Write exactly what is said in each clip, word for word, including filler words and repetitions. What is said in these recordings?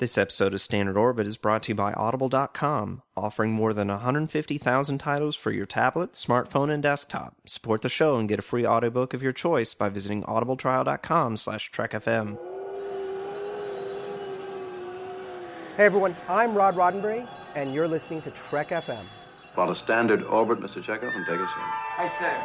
This episode of Standard Orbit is brought to you by Audible dot com, offering more than one hundred fifty thousand titles for your tablet, smartphone, and desktop. Support the show and get a free audiobook of your choice by visiting audibletrial dot com slash trek F M. Hey everyone, I'm Rod Roddenberry, and you're listening to Trek F M. Follow Standard Orbit, Mister Chekhov, and take us in. Aye, sir.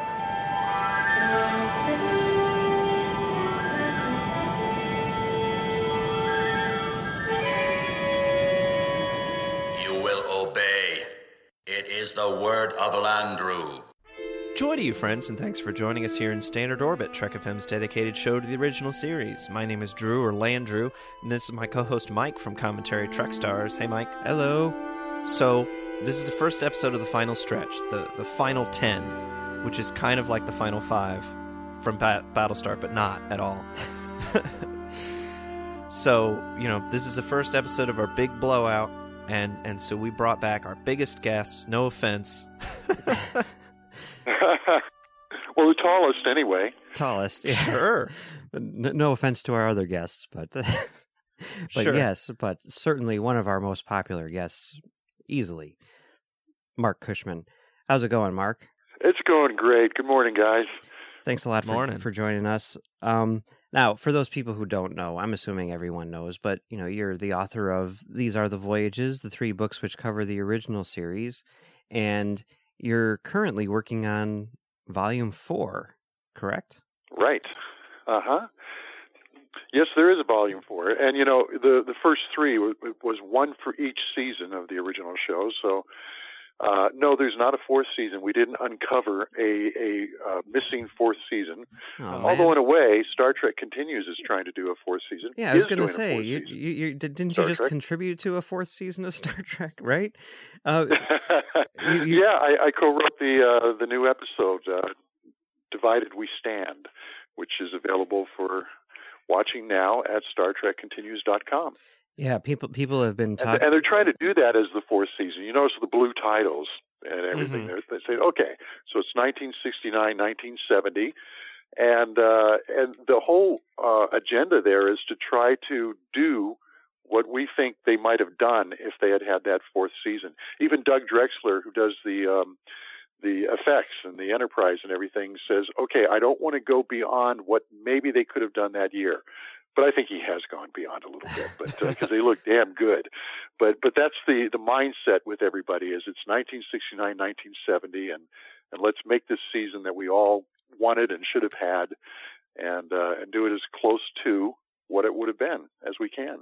You will obey. It is the word of Landru. Joy to you, friends, and thanks for joining us here in Standard Orbit, Trek F M's dedicated show to the original series. My name is Drew, or Landrew, and this is my co-host Mike from Commentary Trek Stars. Hey, Mike. Hello. So, this is the first episode of the final stretch, the, the final ten, which is kind of like the final five from ba- Battlestar, but not at all. So, you know, this is the first episode of our big blowout, and, and so we brought back our biggest guest, no offense. Well, the tallest anyway. Tallest, yeah. Sure. no, no offense to our other guests, but, but Sure. yes, but certainly one of our most popular guests, easily, Mark Cushman. How's it going, Mark? It's going great. Good morning, guys. Thanks a lot for, Morning. for joining us. Um, now, for those people who don't know, I'm assuming everyone knows, but you know, you're the author of These Are the Voyages, the three books which cover the original series, and you're currently working on volume four, correct? Right. Uh-huh. Yes, there is a volume four. And, you know, the, the first three was, was one for each season of the original show, so... Uh, no, there's not a fourth season. We didn't uncover a, a uh, missing fourth season. Oh, Although, man. in a way, Star Trek Continues is trying to do a fourth season. Yeah, I was Is going to doing a say, fourth you, season. you, you, did- didn't Star you just Trek? contribute to a fourth season of Star Trek, right? Uh, you- you- yeah, I, I co-wrote the uh, the new episode, uh, Divided We Stand, which is available for watching now at Star Trek Continues dot com. yeah, people people have been And, talking. and they're trying to do that as the fourth season. You notice the blue titles and everything. Mhm. They say, okay, so it's nineteen sixty-nine, nineteen seventy, and uh, and the whole uh, agenda there is to try to do what we think they might have done if they had had that fourth season. Even Doug Drexler, who does the um, the effects and the Enterprise and everything, says, okay, I don't want to go beyond what maybe they could have done that year. But I think he has gone beyond a little bit, but because they look damn good. But but that's the, the mindset with everybody is it's nineteen sixty-nine, nineteen seventy, and, and let's make this season that we all wanted and should have had, and uh, and do it as close to what it would have been as we can.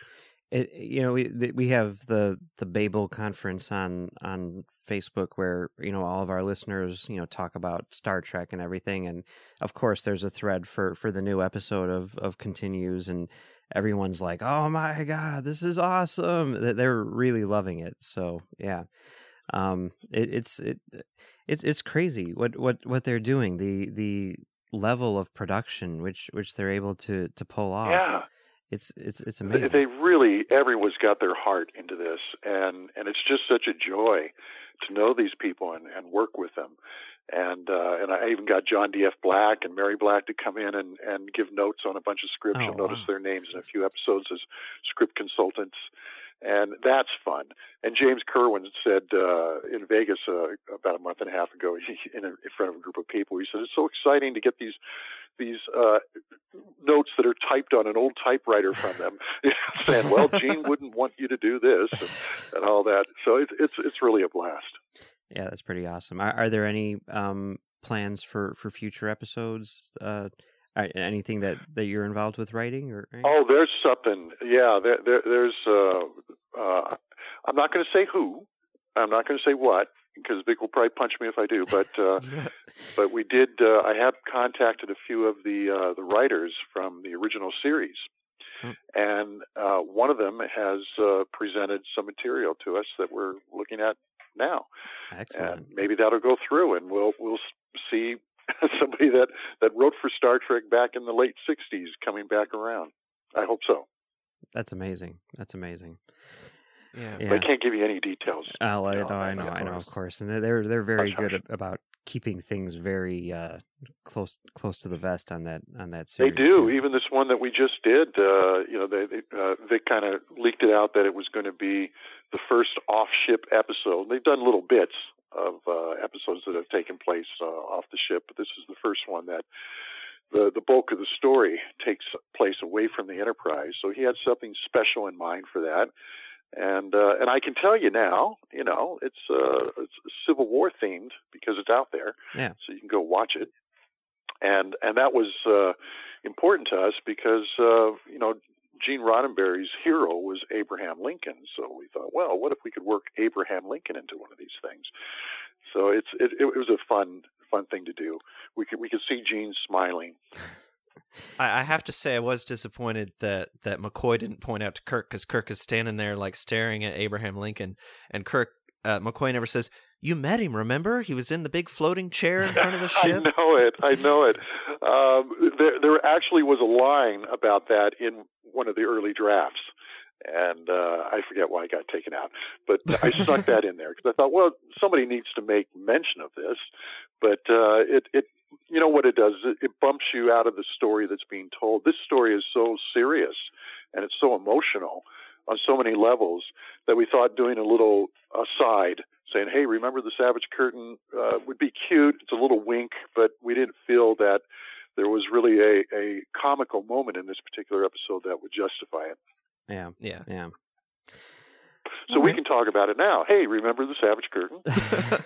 It, you know, we th- we have the the Babel conference on on Facebook where you know all of our listeners you know talk about Star Trek and everything, and of course there's a thread for, for the new episode of, of Continues, and everyone's like, "Oh my God, this is awesome!" They- They're really loving it. So yeah, um, it, it's it it's it's crazy what, what, what they're doing. The the level of production which which they're able to, to pull off. Yeah. It's it's it's They, amazing. they really, everyone's got their heart into this, and, and it's just such a joy to know these people and, and work with them. And uh, and I even got John D F. Black and Mary Black to come in and, and give notes on a bunch of scripts. Oh, You'll notice wow. their names in a few episodes as script consultants. And that's fun. And James Kerwin said uh, in Vegas uh, about a month and a half ago, he, in, a, in front of a group of people, he said, it's so exciting to get these these uh, notes that are typed on an old typewriter from them, saying, well, Gene wouldn't want you to do this and, and all that. So it's, it's, it's really a blast. Yeah, that's pretty awesome. Are, are there any um, plans for, for future episodes? Uh, are- anything that, that you're involved with writing? Or Oh, there's something. Yeah, there, there, there's. Uh, uh, I'm not going to say who. I'm not going to say what because Vic will probably punch me if I do. But uh, but we did. Uh, I have contacted a few of the uh, the writers from the original series, Hmm. and uh, one of them has uh, presented some material to us that we're looking at now. Excellent. And maybe that'll go through, and we'll we'll see somebody that, that wrote for Star Trek back in the late sixties coming back around. I hope so. That's amazing. That's amazing. Yeah. Yeah. But I can't give you any details. Oh, I No, know, I of know, I know, of course. course, and they're they're very Hush, good hush. ab- about keeping things very uh, close close to the vest on that on that They series. do. too. Even this one that we just did, uh, you know, they, they uh, Vic kind of leaked it out that it was going to be the first off-ship episode. They've done little bits of uh, episodes that have taken place uh, off the ship, but this is the first one that the the bulk of the story takes place away from the Enterprise. So he had something special in mind for that. And uh, and I can tell you now, you know, it's uh, it's Civil War themed because it's out there, Yeah. so you can go watch it. And and that was uh, important to us because uh, you know Gene Roddenberry's hero was Abraham Lincoln. So we thought, well, what if we could work Abraham Lincoln into one of these things? So it's it, it was a fun fun thing to do. We could we could see Gene smiling. I, I have to say, I was disappointed that, that McCoy didn't point out to Kirk, because Kirk is standing there like staring at Abraham Lincoln, and Kirk uh, McCoy never says, "You met him, remember? He was in the big floating chair in front of the ship." I know it. I know it. Um, there, there actually was a line about that in one of the early drafts, and uh, I forget why it got taken out. But I snuck that in there because I thought, well, somebody needs to make mention of this. But uh, it, it, you know what it does? It, it bumps you out of the story that's being told. This story is so serious and it's so emotional on so many levels that we thought doing a little aside, saying, hey, remember the Savage Curtain, uh, would be cute. It's a little wink, but we didn't feel that there was really a, a comical moment in this particular episode that would justify it. Yeah. Yeah. Yeah. So we can talk about it now. Hey, remember the Savage Curtain?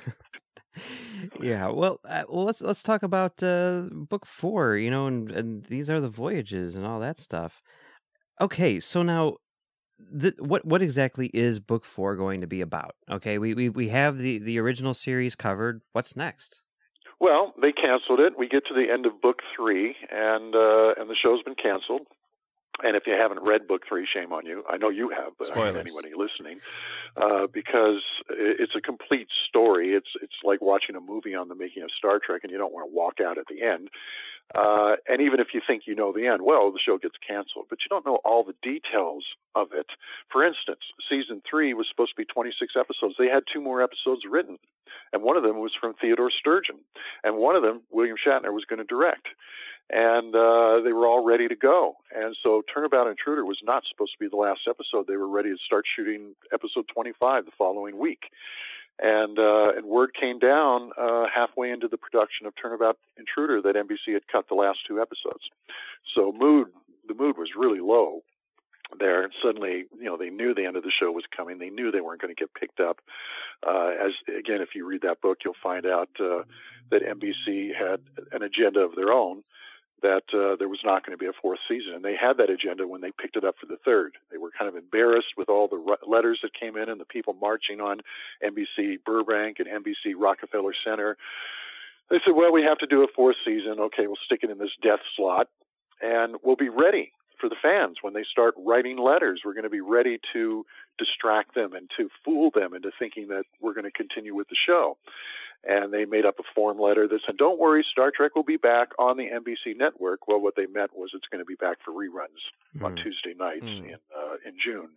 Yeah, well, uh, well, let's let's talk about uh, book four. You know, and, and these are the voyages and all that stuff. Okay, so now, the, what what exactly is book four going to be about? Okay, we we we have the the original series covered. What's next? Well, they canceled it. We get to the end of book three, and uh, and the show's been canceled. And if you haven't read book three, shame on you. I know you have, but Spoilers. anybody listening, uh, because it's a complete story. It's it's like watching a movie on the making of Star Trek, and you don't want to walk out at the end. Uh, and even if you think you know the end, well, the show gets canceled, but you don't know all the details of it. For instance, season three was supposed to be twenty-six episodes. They had two more episodes written, and one of them was from Theodore Sturgeon, and one of them William Shatner was going to direct. And uh, they were all ready to go. And so Turnabout Intruder was not supposed to be the last episode. They were ready to start shooting episode twenty-five the following week. And uh, and word came down uh, halfway into the production of Turnabout Intruder that N B C had cut the last two episodes. So mood, the mood was really low there. And suddenly, you know, they knew the end of the show was coming. They knew they weren't going to get picked up. Uh, as again, if you read that book, you'll find out uh, that N B C had an agenda of their own, that uh, there was not going to be a fourth season. And they had that agenda when they picked it up for the third. They were kind of embarrassed with all the re- letters that came in and the people marching on N B C Burbank and N B C Rockefeller Center. They said, well, we have to do a fourth season. Okay, we'll stick it in this death slot, and we'll be ready for the fans when they start writing letters. We're going to be ready to distract them and to fool them into thinking that we're going to continue with the show. And they made up a form letter that said, don't worry, Star Trek will be back on the N B C network. Well, what they meant was it's going to be back for reruns mm. on Tuesday nights mm. in uh, in June.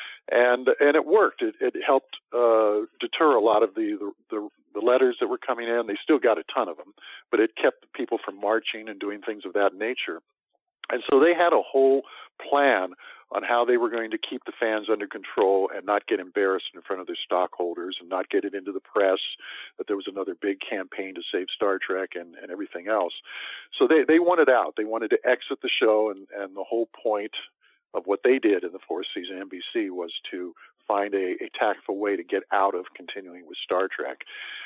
And and it worked. It, it helped uh, deter a lot of the, the, the, the letters that were coming in. They still got a ton of them, but it kept people from marching and doing things of that nature. And so they had a whole plan on how they were going to keep the fans under control and not get embarrassed in front of their stockholders and not get it into the press that there was another big campaign to save Star Trek and, and everything else. So they, they wanted out. They wanted to exit the show, and, and the whole point of what they did in the fourth season of N B C was to find a, a tactful way to get out of continuing with Star Trek.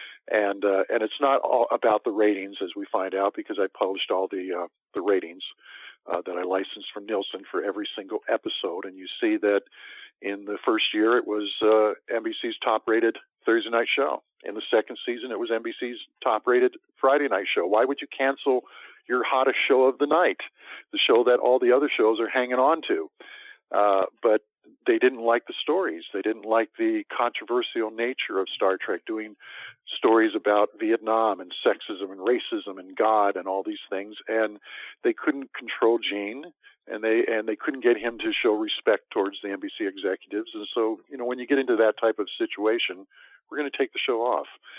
And uh, and it's not all about the ratings, as we find out, because I published all the uh, the ratings uh, that I licensed from Nielsen for every single episode. And you see that in the first year it was uh, N B C's top-rated Thursday night show. In the second season, it was N B C's top-rated Friday night show. Why would you cancel your hottest show of the night, the show that all the other shows are hanging on to? Uh, but they didn't like the stories. They didn't like the controversial nature of Star Trek, doing stories about Vietnam and sexism and racism and God and all these things. And they couldn't control Gene, and they and they couldn't get him to show respect towards the N B C executives. And so, you know, when you get into that type of situation, we're going to take the show off.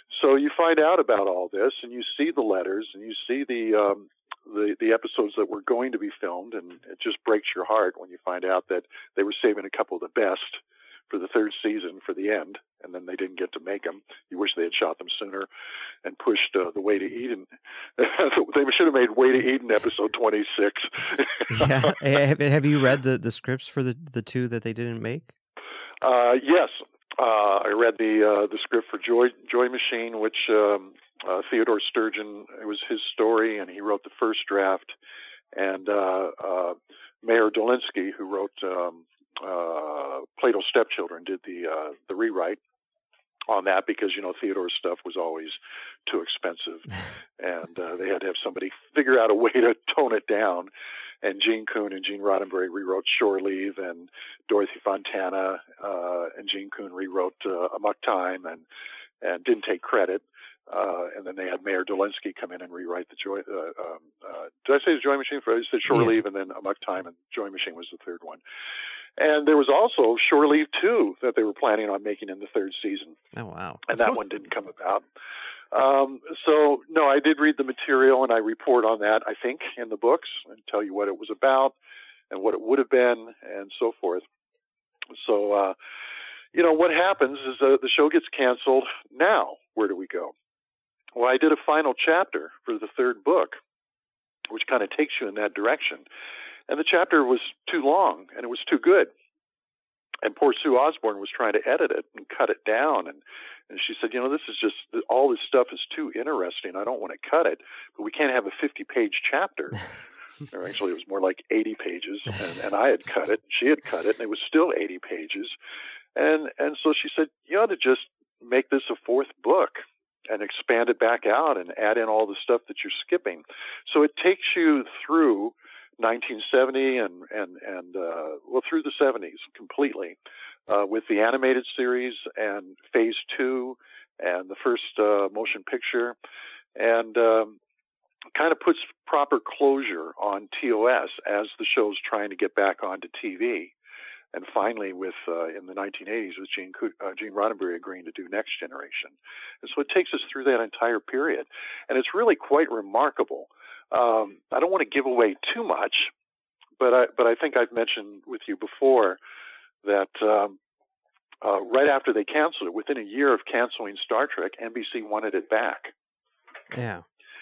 So you find out about all this, and you see the letters, and you see the um, the the episodes that were going to be filmed, and it just breaks your heart when you find out that they were saving a couple of the best for the third season for the end, and then they didn't get to make them. You wish they had shot them sooner and pushed uh, the Way to Eden. They should have made Way to Eden episode twenty-six. Yeah. Have, have you read the, the scripts for the, the two that they didn't make? Uh, yes. Uh, I read the uh, the script for Joy Joy Machine, which um, uh, Theodore Sturgeon, it was his story, and he wrote the first draft. And uh, uh, Mayor Dolinsky, who wrote um, uh, Plato's Stepchildren, did the uh, the rewrite on that because, you know, Theodore's stuff was always too expensive, and uh, they had to have somebody figure out a way to tone it down. And Gene Coon and Gene Roddenberry rewrote Shore Leave, and Dorothy Fontana uh, and Gene Coon rewrote uh, Amok Time, and and didn't take credit. Uh, and then they had Mayor Dolinsky come in and rewrite the Joy. Uh, um, uh, did I say the Joy Machine? I said Shore yeah. Leave, and then Amok Time, and Joy Machine was the third one. And there was also Shore Leave two that they were planning on making in the third season. Oh wow! And that one didn't come about. Um, so, no, I did read the material, and I report on that, I think, in the books, and tell you what it was about and what it would have been and so forth. So, uh, you know, what happens is uh, the show gets canceled. Now, where do we go? Well, I did a final chapter for the third book, which kind of takes you in that direction. And the chapter was too long, and it was too good. And poor Sue Osborne was trying to edit it and cut it down. And, and she said, you know, this is just, all this stuff is too interesting. I don't want to cut it, but we can't have a fifty-page chapter. Or actually, it was more like eighty pages. And, and I had cut it, she had cut it, and it was still eighty pages. And, and so she said, you ought to just make this a fourth book and expand it back out and add in all the stuff that you're skipping. So it takes you through nineteen seventy and and and uh, well through the seventies completely uh, with the animated series and Phase Two and the first uh, motion picture, and um, kind of puts proper closure on T O S as the show's trying to get back onto T V. And finally, with uh, in the nineteen eighties, with Gene uh, Gene Roddenberry agreeing to do Next Generation, and so it takes us through that entire period, and it's really quite remarkable. Um, I don't want to give away too much, but I, but I think I've mentioned with you before that um, uh, right after they canceled it, within a year of canceling Star Trek, N B C wanted it back. Yeah.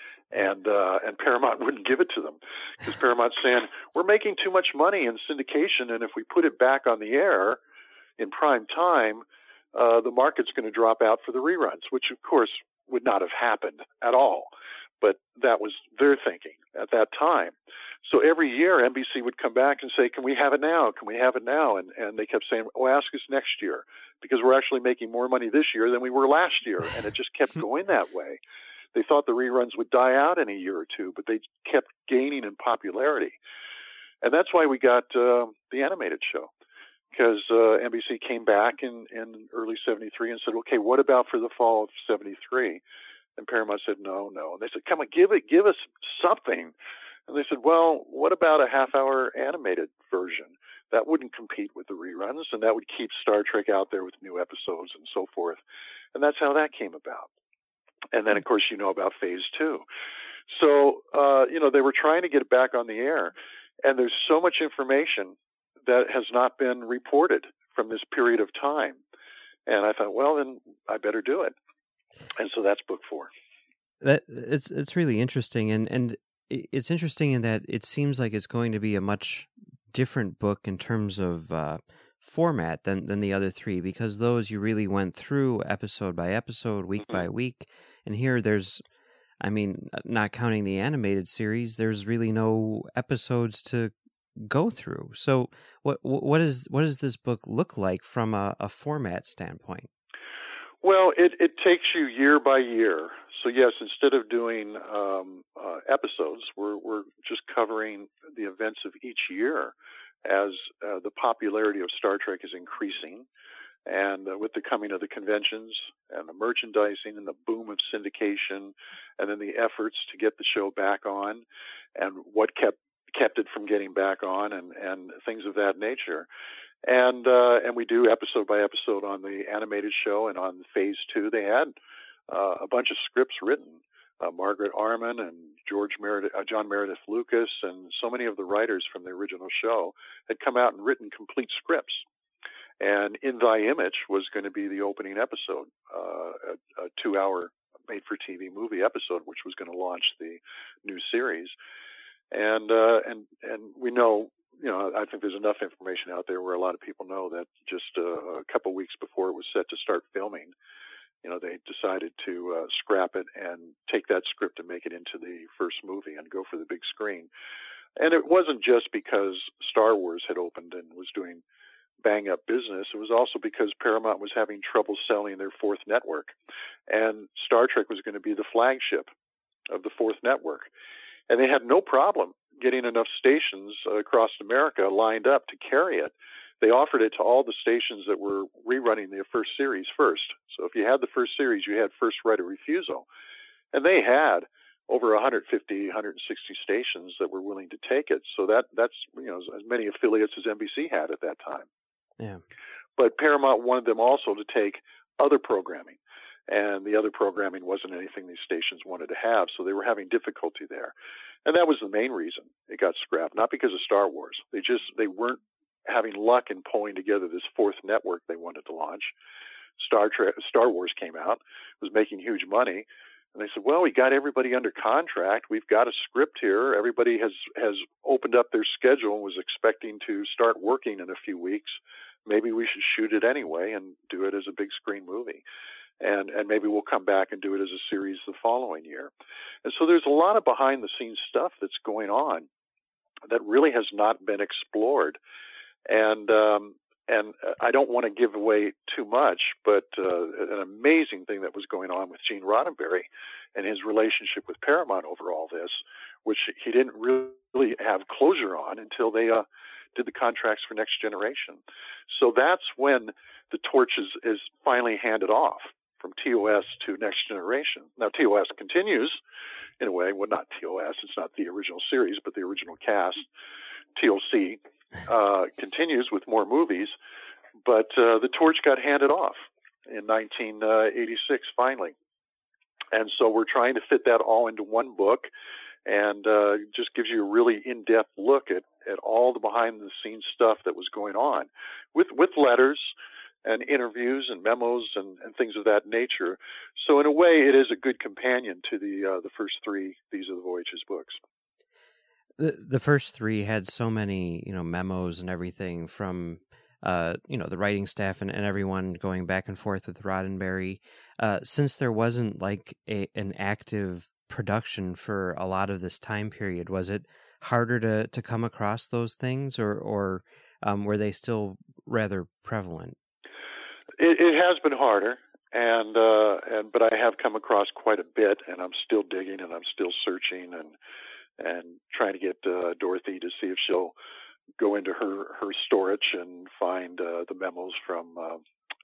And uh, and Paramount wouldn't give it to them because Paramount's saying, we're making too much money in syndication, and if we put it back on the air in prime time, uh, the market's going to drop out for the reruns, which, of course, would not have happened at all. But that was their thinking at that time. So every year, N B C would come back and say, can we have it now? Can we have it now? And and they kept saying, oh, ask us next year, because we're actually making more money this year than we were last year. And it just kept going that way. They thought the reruns would die out in a year or two, but they kept gaining in popularity. And that's why we got uh, the animated show, because uh, N B C came back in, in early seventy-three and said, okay, what about for the fall of seventy-three? And Paramount said, no, no. And they said, come on, give it, give us something. And they said, well, what about a half-hour animated version? That wouldn't compete with the reruns, and that would keep Star Trek out there with new episodes and so forth. And that's how that came about. And then, of course, you know about Phase Two. So, uh, you know, they were trying to get it back on the air, and there's so much information that has not been reported from this period of time. And I thought, well, then I better do it. And so that's book four. That it's it's really interesting, and and it's interesting in that it seems like it's going to be a much different book in terms of uh, format than than the other three, because those you really went through episode by episode, week mm-hmm. by week, and here there's, I mean, not counting the animated series, there's really no episodes to go through. So what what is what does this book look like from a, a format standpoint? Well, it, it takes you year by year. So yes, instead of doing um, uh, episodes, we're we're just covering the events of each year as uh, the popularity of Star Trek is increasing, and uh, with the coming of the conventions and the merchandising and the boom of syndication, and then the efforts to get the show back on, and what kept kept it from getting back on, and, and things of that nature. And uh, and we do episode by episode on the animated show, and on Phase Two, they had uh, a bunch of scripts written. Uh, Margaret Arman and George Meredith, uh, John Meredith Lucas, and so many of the writers from the original show had come out and written complete scripts. And In Thy Image was going to be the opening episode, uh, a, a two-hour made-for-T V movie episode, which was going to launch the new series. And uh, and and we know, you know, I think there's enough information out there where a lot of people know that just uh, a couple weeks before it was set to start filming, you know, they decided to uh, scrap it and take that script and make it into the first movie and go for the big screen. And it wasn't just because Star Wars had opened and was doing bang up business. It was also because Paramount was having trouble selling their fourth network. And Star Trek was going to be the flagship of the fourth network. And they had no problem getting enough stations uh, across America lined up to carry it. They offered it to all the stations that were rerunning the first series first. So if you had the first series, you had first right of refusal. And they had over one hundred fifty, one hundred sixty stations that were willing to take it. So that that's, you know, as many affiliates as N B C had at that time. Yeah. But Paramount wanted them also to take other programming. And the other programming wasn't anything these stations wanted to have. So they were having difficulty there. And that was the main reason it got scrapped, not because of Star Wars. They just, they weren't having luck in pulling together this fourth network they wanted to launch. Star Trek, Star Wars came out, was making huge money, and they said, "Well, we got everybody under contract. We've got a script here. Everybody has has opened up their schedule and was expecting to start working in a few weeks. Maybe we should shoot it anyway and do it as a big screen movie, and and maybe we'll come back and do it as a series the following year." And so there's a lot of behind the scenes stuff that's going on that really has not been explored. And um, and I don't want to give away too much, but uh, an amazing thing that was going on with Gene Roddenberry and his relationship with Paramount over all this, which he didn't really have closure on until they uh, did the contracts for Next Generation. So that's when the torch is, is finally handed off from T O S to Next Generation. Now, T O S continues in a way. Well, not T O S. It's not the original series, but the original cast. T L C uh, continues with more movies, but uh, the torch got handed off in nineteen eighty-six finally. And so we're trying to fit that all into one book, and uh, just gives you a really in-depth look at, at all the behind-the-scenes stuff that was going on with, with letters and interviews and memos and, and things of that nature. So in a way, it is a good companion to the uh, the first three These Are the Voyages books. The the first three had so many, you know, memos and everything from, uh, you know, the writing staff and, and everyone going back and forth with Roddenberry. Uh, since there wasn't like a, an active production for a lot of this time period, was it harder to, to come across those things, or, or um, were they still rather prevalent? It, it has been harder, and uh, and but I have come across quite a bit, and I'm still digging, and I'm still searching, and and trying to get uh, Dorothy to see if she'll go into her, her storage and find uh, the memos from uh,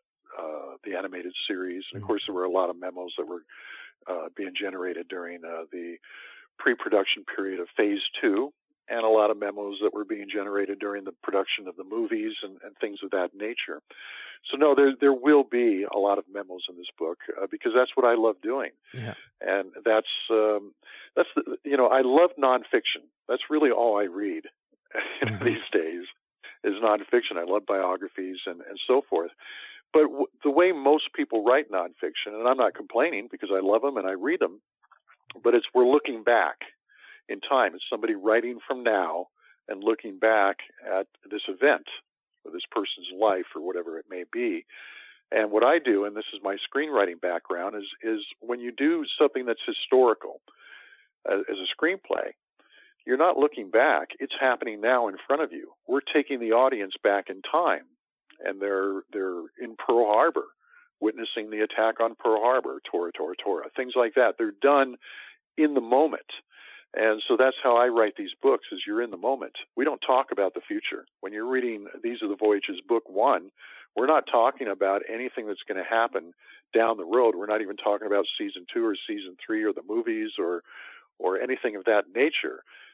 uh, the animated series. And of course, there were a lot of memos that were uh, being generated during uh, the pre-production period of Phase Two, and a lot of memos that were being generated during the production of the movies and, and things of that nature. So no, there there will be a lot of memos in this book uh, because that's what I love doing, Yeah. and that's um, that's the, you know I love nonfiction. That's really all I read Mm-hmm. these days is nonfiction. I love biographies and, and so forth. But w- the way most people write nonfiction, and I'm not complaining because I love them and I read them, but it's we're looking back in time. It's somebody writing from now and looking back at this event or this person's life or whatever it may be. And what I do, and this is my screenwriting background, is is when you do something that's historical uh, as a screenplay, you're not looking back. It's happening now in front of you. We're taking the audience back in time, and they're they're in Pearl Harbor, witnessing the attack on Pearl Harbor, Tora, Tora, Tora, things like that. They're done in the moment. And so that's how I write these books, is you're in the moment. We don't talk about the future. When you're reading These Are the Voyages, book one, we're not talking about anything that's going to happen down the road. We're not even talking about season two or season three or the movies or or anything of that nature.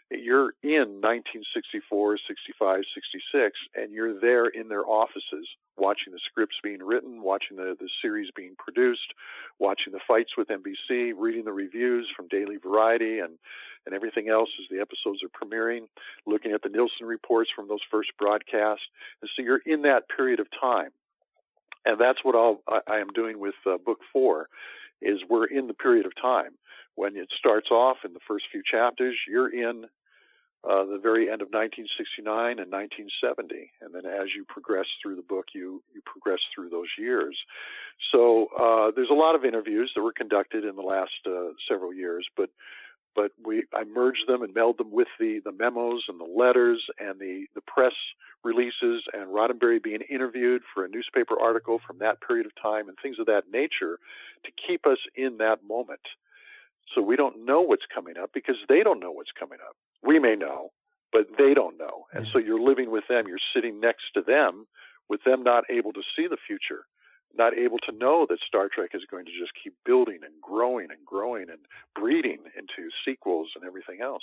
you're in nineteen sixty-four, sixty-five, sixty-six, and you're there in their offices watching the scripts being written, watching the, the series being produced, watching the fights with N B C, reading the reviews from Daily Variety and, and everything else as the episodes are premiering, looking at the Nielsen reports from those first broadcasts. And so you're in that period of time. And that's what I'll, I, I am doing with uh, book four, is we're in the period of time. When it starts off in the first few chapters, you're in uh, the very end of nineteen sixty-nine and nineteen seventy. And then as you progress through the book, you, you progress through those years. So uh, there's a lot of interviews that were conducted in the last uh, several years, but but we I merged them and meld them with the, the memos and the letters and the, the press releases and Roddenberry being interviewed for a newspaper article from that period of time and things of that nature to keep us in that moment. So we don't know what's coming up because they don't know what's coming up. We may know, but they don't know. And so you're living with them. You're sitting next to them with them not able to see the future, not able to know that Star Trek is going to just keep building and growing and growing and breeding into sequels and everything else.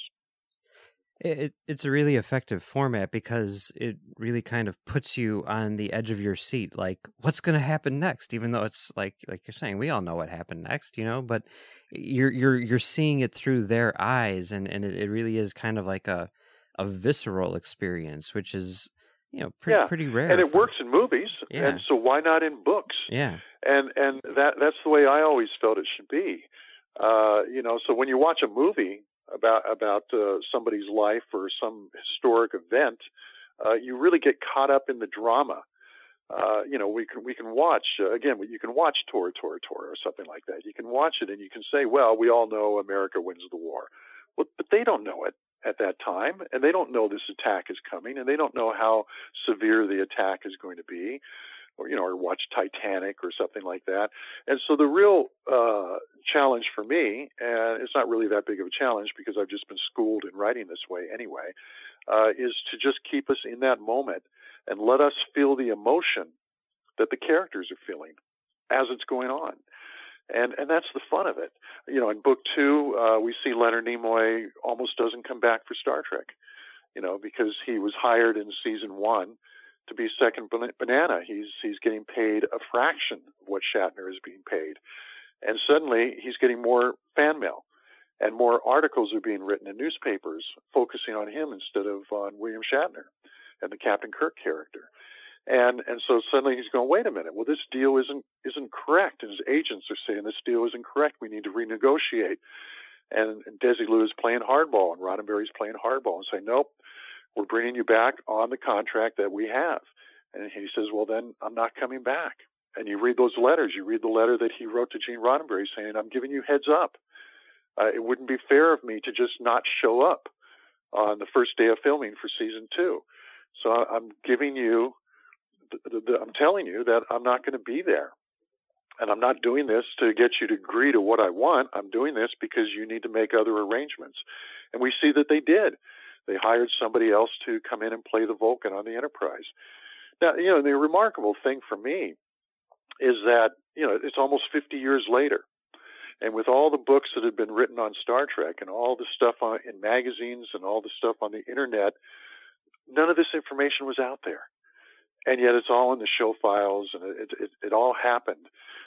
It, it's a really effective format because it really kind of puts you on the edge of your seat. Like, what's going to happen next? Even though it's like, like you're saying, we all know what happened next, you know. But you're you're you're seeing it through their eyes, and, and it, it really is kind of like a a visceral experience, which is, you know, pretty yeah. pretty rare. And it for... works in movies, yeah. and so why not in books? Yeah. And and that that's the way I always felt it should be. Uh, you know, so when you watch a movie about about uh, somebody's life or some historic event, uh, you really get caught up in the drama. Uh, you know, we can we can watch uh, again. You can watch Tor Tor Tor or something like that. You can watch it and you can say, "Well, we all know America wins the war," well, but they don't know it at that time, and they don't know this attack is coming, and they don't know how severe the attack is going to be. Or, you know, or watch Titanic or something like that. And so the real uh, challenge for me, and it's not really that big of a challenge because I've just been schooled in writing this way anyway, uh, is to just keep us in that moment and let us feel the emotion that the characters are feeling as it's going on. And and that's the fun of it. You know, in book two, uh, we see Leonard Nimoy almost doesn't come back for Star Trek, you know, because he was hired in season one to be second banana. He's he's getting paid a fraction of what Shatner is being paid. And suddenly he's getting more fan mail and more articles are being written in newspapers focusing on him instead of on William Shatner and the Captain Kirk character. And and so suddenly he's going, wait a minute, well, this deal isn't isn't correct. And his agents are saying this deal isn't correct. We need to renegotiate. And, and Desilu is playing hardball and Roddenberry's playing hardball and saying, nope, we're bringing you back on the contract that we have. And he says, well, then I'm not coming back. And you read those letters. You read the letter that he wrote to Gene Roddenberry saying, I'm giving you heads up. Uh, it wouldn't be fair of me to just not show up on the first day of filming for season two. So I'm giving you, the, the, the, I'm telling you that I'm not going to be there. And I'm not doing this to get you to agree to what I want. I'm doing this because you need to make other arrangements. And we see that they did. They hired somebody else to come in and play the Vulcan on the Enterprise. Now, you know, the remarkable thing for me is that, you know, it's almost fifty years later. And with all the books that have been written on Star Trek and all the stuff on, in magazines and all the stuff on the internet, none of this information was out there. And yet it's all in the show files and it, it, it all happened.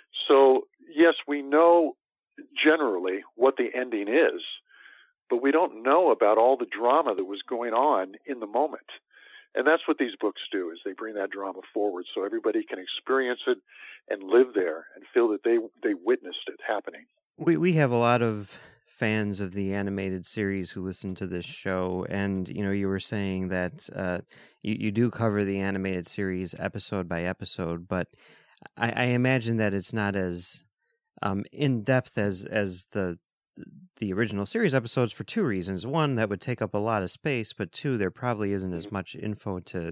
So, yes, we know generally what the ending is, but we don't know about all the drama that was going on in the moment. And that's what these books do, is they bring that drama forward so everybody can experience it and live there and feel that they, they witnessed it happening. We we have a lot of fans of the animated series who listen to this show, and you know, you were saying that uh, you, you do cover the animated series episode by episode, but I, I imagine that it's not as um, in-depth as, as the the original series episodes for two reasons. One, that would take up a lot of space, but two, there probably isn't as much info to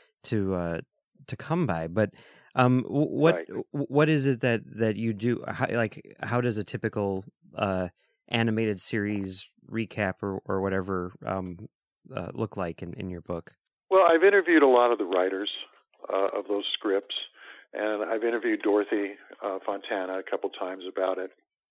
to uh, to come by. But um, what right. what is it that, that you do? How, like, how does a typical uh, animated series recap or or whatever um, uh, look like in, in your book? Well, I've interviewed a lot of the writers uh, of those scripts, and I've interviewed Dorothy uh, Fontana a couple times about it.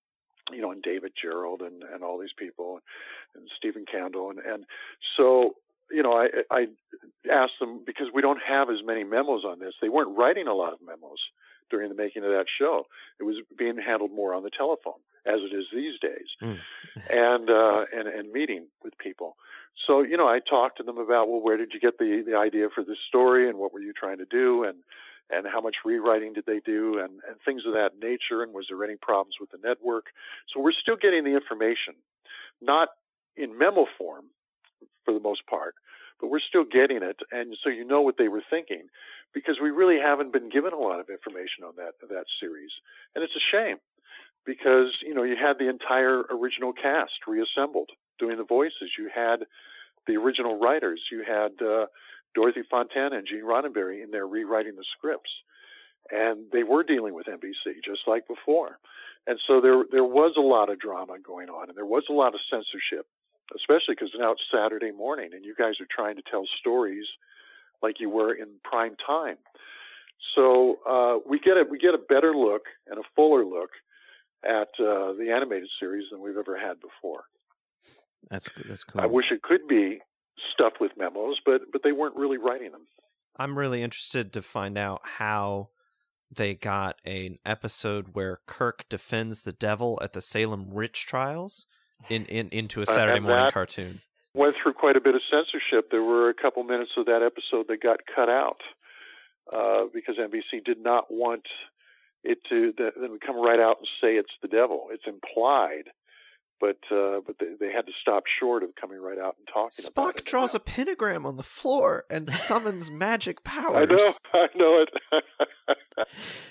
you know, and David Gerald and, and all these people, and Stephen Candle. And, and so, you know, I, I asked them, because we don't have as many memos on this. They weren't writing a lot of memos during the making of that show. It was being handled more on the telephone, as it is these days, mm. and, uh, and, and meeting with people. So, you know, I talked to them about, well, where did you get the, the idea for this story, and what were you trying to do, and and how much rewriting did they do, and, and things of that nature, and was there any problems with the network? So we're still getting the information, not in memo form for the most part, but we're still getting it, and so you know what they were thinking, because we really haven't been given a lot of information on that that series, and it's a shame, because, you know, you had the entire original cast reassembled doing the voices. You had the original writers. You had uh, Dorothy Fontana and Gene Roddenberry in there rewriting the scripts, and they were dealing with N B C just like before. And so there there was a lot of drama going on, and there was a lot of censorship, especially because now it's Saturday morning, and you guys are trying to tell stories like you were in prime time. So uh, we get a we get a better look and a fuller look at uh, the animated series than we've ever had before. That's that's cool. I wish it could be stuffed with memos, but but they weren't really writing them. I'm really interested to find out how they got an episode where Kirk defends the devil at the Salem witch trials in, in into a Saturday uh, morning cartoon. Went through quite a bit of censorship. There were a couple minutes of that episode that got cut out uh, because N B C did not want it to then come right out and say it's the devil. It's implied. But uh, but they, they had to stop short of coming right out and talking Spock about it. Spock draws a pentagram on the floor and summons magic powers. I know, I know it.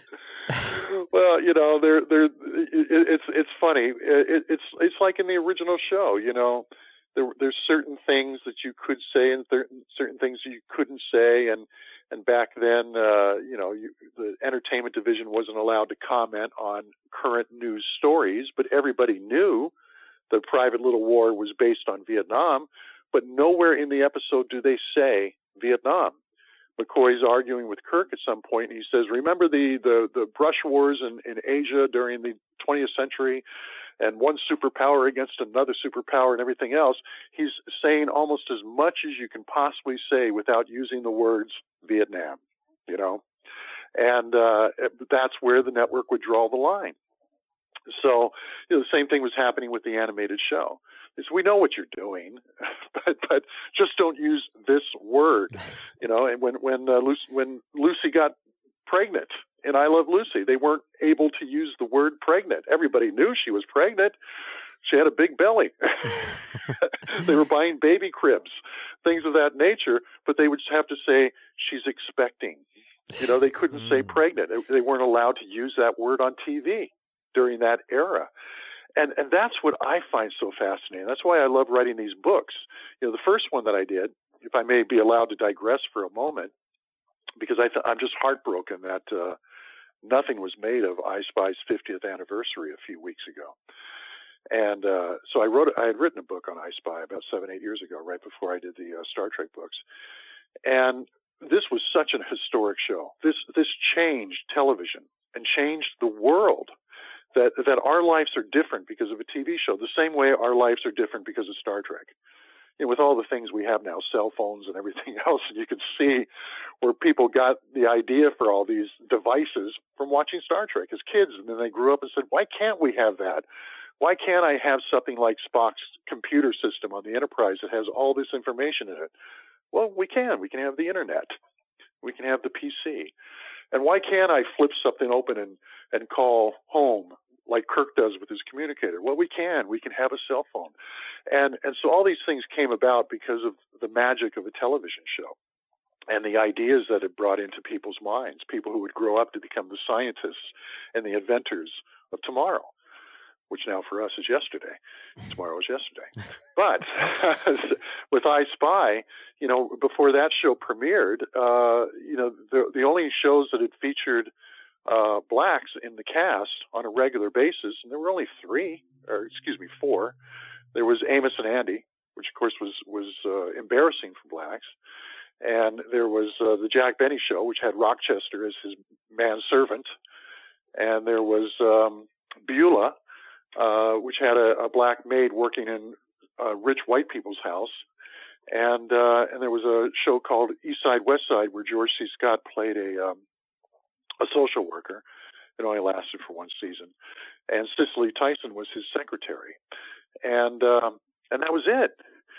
Well, you know, they're, they're, it, it's it's funny. It, it's it's like in the original show. You know, there there's certain things that you could say and certain certain things you couldn't say, and and back then, uh, you know, you, the entertainment division wasn't allowed to comment on current news stories, but everybody knew the Private Little War was based on Vietnam, but nowhere in the episode do they say Vietnam. McCoy's arguing with Kirk at some point, and he says, remember the, the, the brush wars in, in Asia during the twentieth century, and one superpower against another superpower and everything else? He's saying almost as much as you can possibly say without using the words Vietnam, you know? And uh, that's where the network would draw the line. So, you know, the same thing was happening with the animated show. Is we know what you're doing, but but just don't use this word. You know, and when when uh, Lucy, when Lucy got pregnant in I Love Lucy, they weren't able to use the word pregnant. Everybody knew she was pregnant. She had a big belly. They were buying baby cribs, things of that nature, but they would have to say she's expecting. You know, they couldn't say pregnant. They weren't allowed to use that word on T V during that era. And and that's what I find so fascinating. That's why I love writing these books. You know, the first one that I did, if I may be allowed to digress for a moment, because I th- I'm just heartbroken that uh, nothing was made of I Spy's fiftieth anniversary a few weeks ago. And uh, so I wrote, I had written a book on I Spy about seven, eight years ago, right before I did the uh, Star Trek books. And this was such an historic show. This this changed television and changed the world. That that our lives are different because of a T V show, the same way our lives are different because of Star Trek. You know, with all the things we have now, cell phones and everything else, and you can see where people got the idea for all these devices from watching Star Trek as kids, and then they grew up and said, why can't we have that? Why can't I have something like Spock's computer system on the Enterprise that has all this information in it? Well, we can. We can have the Internet. We can have the P C. And why can't I flip something open and, and call home like Kirk does with his communicator? Well, we can. We can have a cell phone. And and so all these things came about because of the magic of a television show and the ideas that it brought into people's minds, people who would grow up to become the scientists and the inventors of tomorrow, which now for us is yesterday. Tomorrow is yesterday. But with I Spy, you know, before that show premiered, uh, you know, the, the only shows that had featured uh, blacks in the cast on a regular basis, and there were only three, or excuse me, four. There was Amos and Andy, which of course was was uh, embarrassing for blacks, and there was uh, the Jack Benny Show, which had Rochester as his manservant, and there was um, Beulah, uh, which had a, a black maid working in uh, rich white people's house. And uh, and there was a show called East Side, West Side, where George C. Scott played a um, a social worker. It only lasted for one season. And Cicely Tyson was his secretary. And um, and that was it.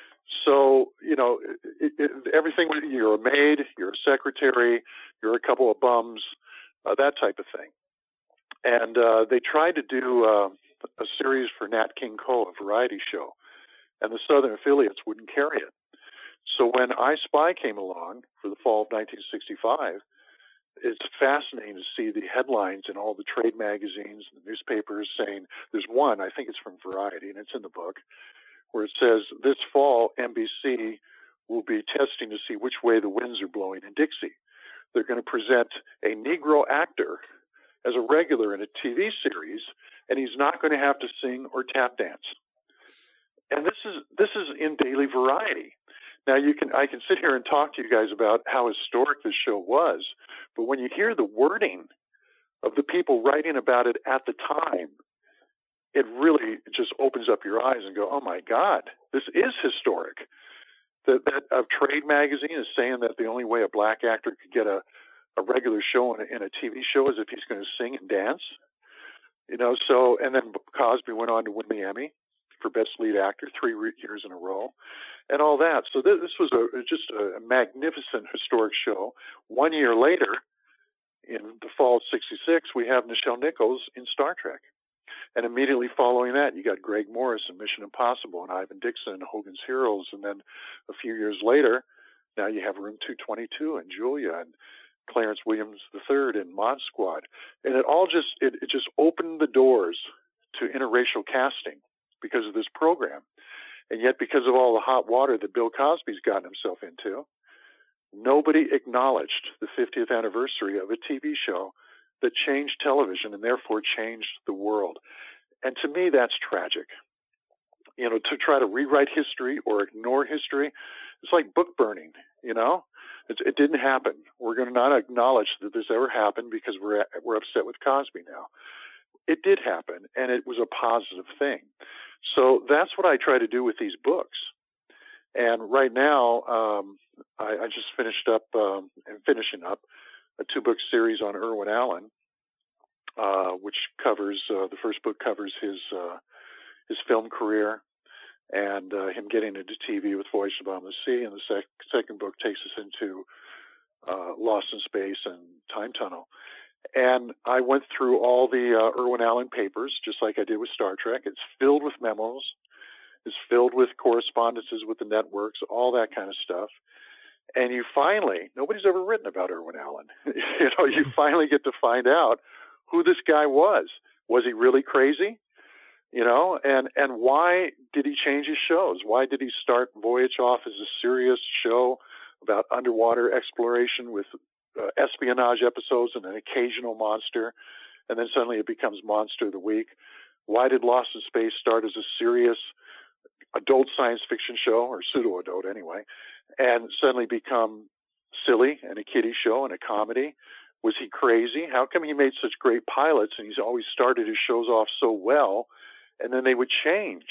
So, you know, it, it, everything, you're a maid, you're a secretary, you're a couple of bums, uh, that type of thing. And uh, they tried to do uh, a series for Nat King Cole, a variety show, and the Southern affiliates wouldn't carry it. So when I Spy came along for the fall of nineteen sixty-five, it's fascinating to see the headlines in all the trade magazines and the newspapers saying, there's one, I think it's from Variety, and it's in the book, where it says, this fall, N B C will be testing to see which way the winds are blowing in Dixie. They're going to present a Negro actor as a regular in a T V series, and he's not going to have to sing or tap dance. And this is this is in Daily Variety. Now, you can I can sit here and talk to you guys about how historic this show was, but when you hear the wording of the people writing about it at the time, it really just opens up your eyes and go, oh, my God, this is historic. That, that a trade magazine is saying that the only way a black actor could get a, a regular show in a, in a T V show is if he's going to sing and dance. You know, so, and then Cosby went on to win the Emmy for Best Lead Actor three re- years in a row and all that. So this, this was a, just a magnificent historic show. One year later, in the fall of sixty-six, we have Nichelle Nichols in Star Trek. And immediately following that, you got Greg Morris in Mission Impossible and Ivan Dixon and Hogan's Heroes. And then a few years later, now you have Room two twenty-two and Julia and Clarence Williams the third and Mod Squad. And it all just, it, it just opened the doors to interracial casting because of this program. And yet, because of all the hot water that Bill Cosby's gotten himself into, nobody acknowledged the fiftieth anniversary of a T V show that changed television and therefore changed the world. And to me, that's tragic. You know, to try to rewrite history or ignore history, it's like book burning, you know? It, it didn't happen. We're going to not acknowledge that this ever happened because we're we're upset with Cosby now. It did happen, and it was a positive thing. So that's what I try to do with these books. And right now, um, I, I just finished up um, and finishing up a two-book series on Irwin Allen, uh, which covers uh, the first book covers his uh, his film career and uh, him getting into T V with Voyage to the Bottom of the Sea, and the sec- second book takes us into uh, Lost in Space and Time Tunnel. And I went through all the uh, Irwin Allen papers, just like I did with Star Trek. It's filled with memos. It's filled with correspondences with the networks, all that kind of stuff. And you finally, nobody's ever written about Irwin Allen. you know, you finally get to find out who this guy was. Was he really crazy? You know, and, and why did he change his shows? Why did he start Voyage off as a serious show about underwater exploration with uh, espionage episodes and an occasional monster, and then suddenly it becomes Monster of the Week? Why did Lost in Space start as a serious adult science fiction show, or pseudo-adult anyway, and suddenly become silly and a kiddie show and a comedy? Was he crazy? How come he made such great pilots and he's always started his shows off so well, and then they would change?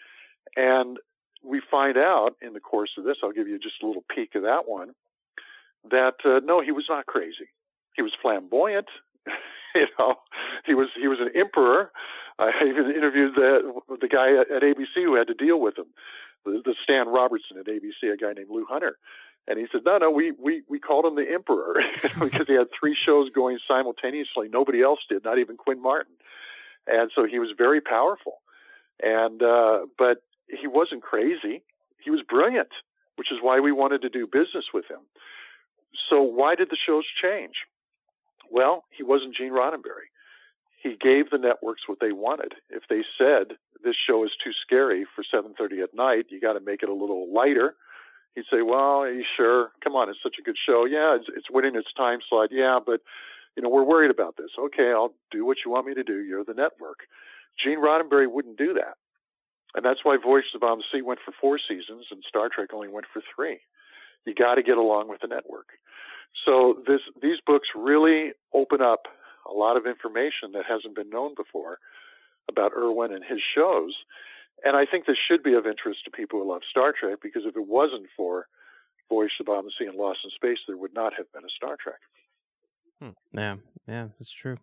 And we find out in the course of this, I'll give you just a little peek of that one, that uh, no, he was not crazy. He was flamboyant. you know, he was he was an emperor. I even interviewed the the guy at, at A B C who had to deal with him, the, the Stan Robertson at A B C, a guy named Lou Hunter. And he said, no, no, we, we, we called him the Emperor because he had three shows going simultaneously. Nobody else did, not even Quinn Martin. And so he was very powerful. And uh, but he wasn't crazy. He was brilliant, which is why we wanted to do business with him. So why did the shows change? Well, he wasn't Gene Roddenberry. He gave the networks what they wanted. If they said, this show is too scary for seven thirty at night, you got to make it a little lighter, he'd say, well, are you sure? Come on, it's such a good show. Yeah, it's, it's winning its time slot. Yeah, but, you know, we're worried about this. Okay, I'll do what you want me to do. You're the network. Gene Roddenberry wouldn't do that. And that's why Voyage to the Bottom of the Sea went for four seasons and Star Trek only went for three. You got to get along with the network. So this, these books really open up a lot of information that hasn't been known before about Irwin and his shows. And I think this should be of interest to people who love Star Trek, because if it wasn't for Voyage to the Bottom of the Sea and Lost in Space, there would not have been a Star Trek. Hmm. Yeah, yeah, that's true.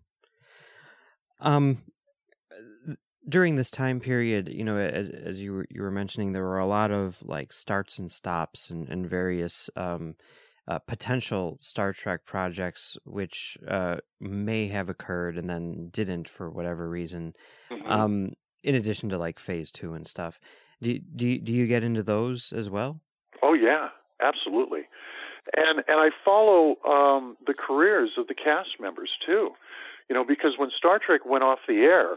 Um, during this time period, you know, as as you were you were mentioning, there were a lot of like starts and stops and and various um, uh, potential Star Trek projects which uh, may have occurred and then didn't for whatever reason. Mm-hmm. Um, in addition to like Phase Two and stuff, do do you, do you get into those as well? Oh yeah, absolutely. And and I follow um, the careers of the cast members too, you know, because when Star Trek went off the air,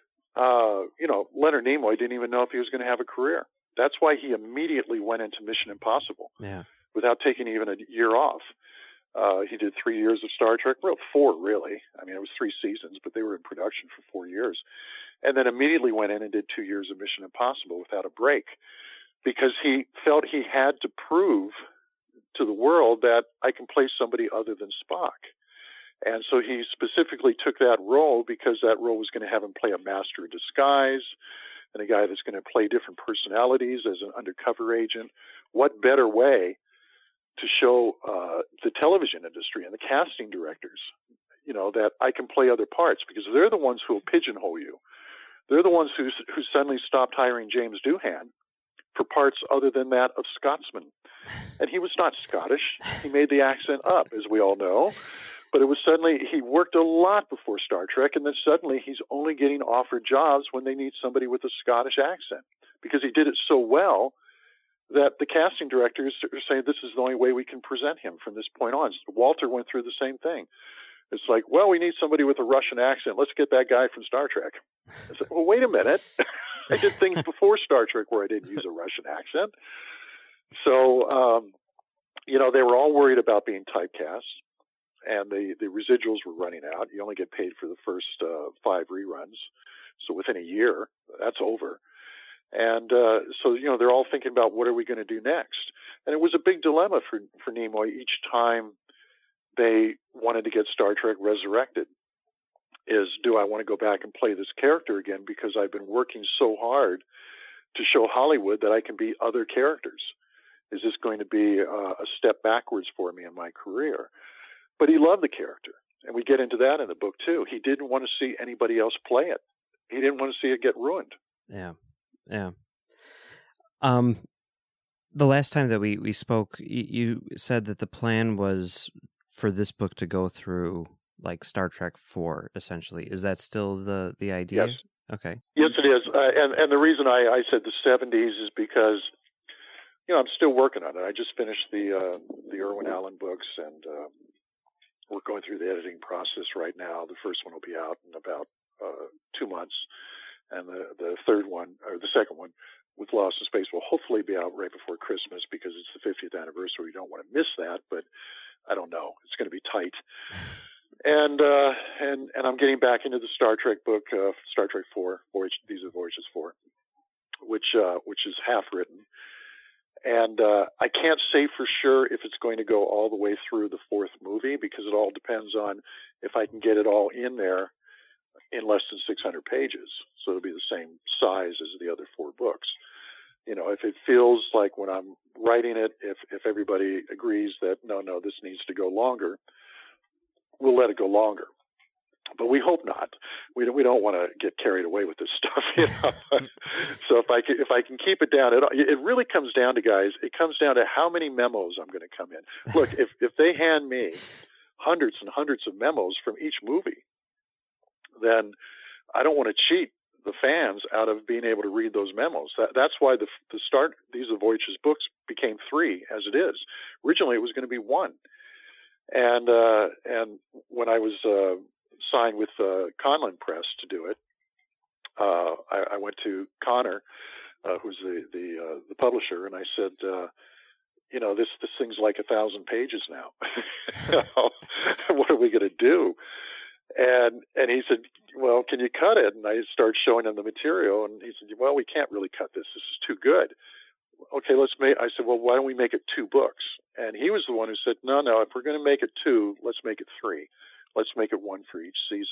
uh, you know, Leonard Nimoy didn't even know if he was going to have a career. That's why he immediately went into Mission Impossible, yeah, without taking even a year off. Uh, he did three years of Star Trek, well, four really. I mean, it was three seasons, but they were in production for four years, and then immediately went in and did two years of Mission Impossible without a break, because he felt he had to prove to the world that I can play somebody other than Spock. And so he specifically took that role because that role was going to have him play a master of disguise and a guy that's going to play different personalities as an undercover agent. What better way to show uh, the television industry and the casting directors, you know, that I can play other parts, because they're the ones who will pigeonhole you. They're the ones who, who suddenly stopped hiring James Doohan for parts other than that of Scotsman. And he was not Scottish. He made the accent up, as we all know. But it was suddenly, he worked a lot before Star Trek, and then suddenly he's only getting offered jobs when they need somebody with a Scottish accent, because he did it so well that the casting directors are saying this is the only way we can present him from this point on. Walter went through the same thing. It's like, well, we need somebody with a Russian accent. Let's get that guy from Star Trek. I said, well, wait a minute. I did things before Star Trek where I didn't use a Russian accent. So, um, you know, they were all worried about being typecast, and the, the residuals were running out. You only get paid for the first uh, five reruns. So within a year, that's over. And uh, so, you know, they're all thinking about what are we going to do next? And it was a big dilemma for, for Nimoy each time they wanted to get Star Trek resurrected, is, do I want to go back and play this character again because I've been working so hard to show Hollywood that I can be other characters? Is this going to be uh, a step backwards for me in my career? But he loved the character, and we get into that in the book too. He didn't want to see anybody else play it. He didn't want to see it get ruined. Yeah, yeah. Um, the last time that we, we spoke, you, you said that the plan was for this book to go through like Star Trek four, essentially. Is that still the, the idea? Yes. Okay. Yes, it is. Uh, and, and the reason I, I said the seventies is because, you know, I'm still working on it. I just finished the uh, the Irwin Allen books, and uh, we're going through the editing process right now. The first one will be out in about uh, two months, and the, the third one, or the second one, with Lost in Space, will hopefully be out right before Christmas, because it's the fiftieth anniversary. We don't want to miss that, but I don't know. It's going to be tight. And uh, and and I'm getting back into the Star Trek book, uh, Star Trek four, Voyage, These Are Voyages four, which uh, which is half written. And uh, I can't say for sure if it's going to go all the way through the fourth movie, because it all depends on if I can get it all in there in less than six hundred pages. So it'll be the same size as the other four books. You know, if it feels like when I'm writing it, if, if everybody agrees that, no, no, this needs to go longer, we'll let it go longer. But we hope not. We don't, we don't want to get carried away with this stuff. You know? So if I can, if I can keep it down, it, it really comes down to, guys, it comes down to how many memos I'm going to come in. Look, if, if they hand me hundreds and hundreds of memos from each movie, then I don't want to cheat the fans out of being able to read those memos. That, that's why the, the start, These Are Voyages books became three as it is. Originally, it was going to be one. And, uh, and when I was, uh, signed with uh, Conlin Press to do it, uh, I, I went to Connor, uh, who's the the, uh, the publisher, and I said, uh, you know, this this thing's like a thousand pages now. You know, what are we going to do? And and he said, well, can you cut it? And I started showing him the material, and he said, well, we can't really cut this. This is too good. Okay, let's make. I said, well, why don't we make it two books? And he was the one who said, no, no, if we're going to make it two, let's make it three. Let's make it one for each season.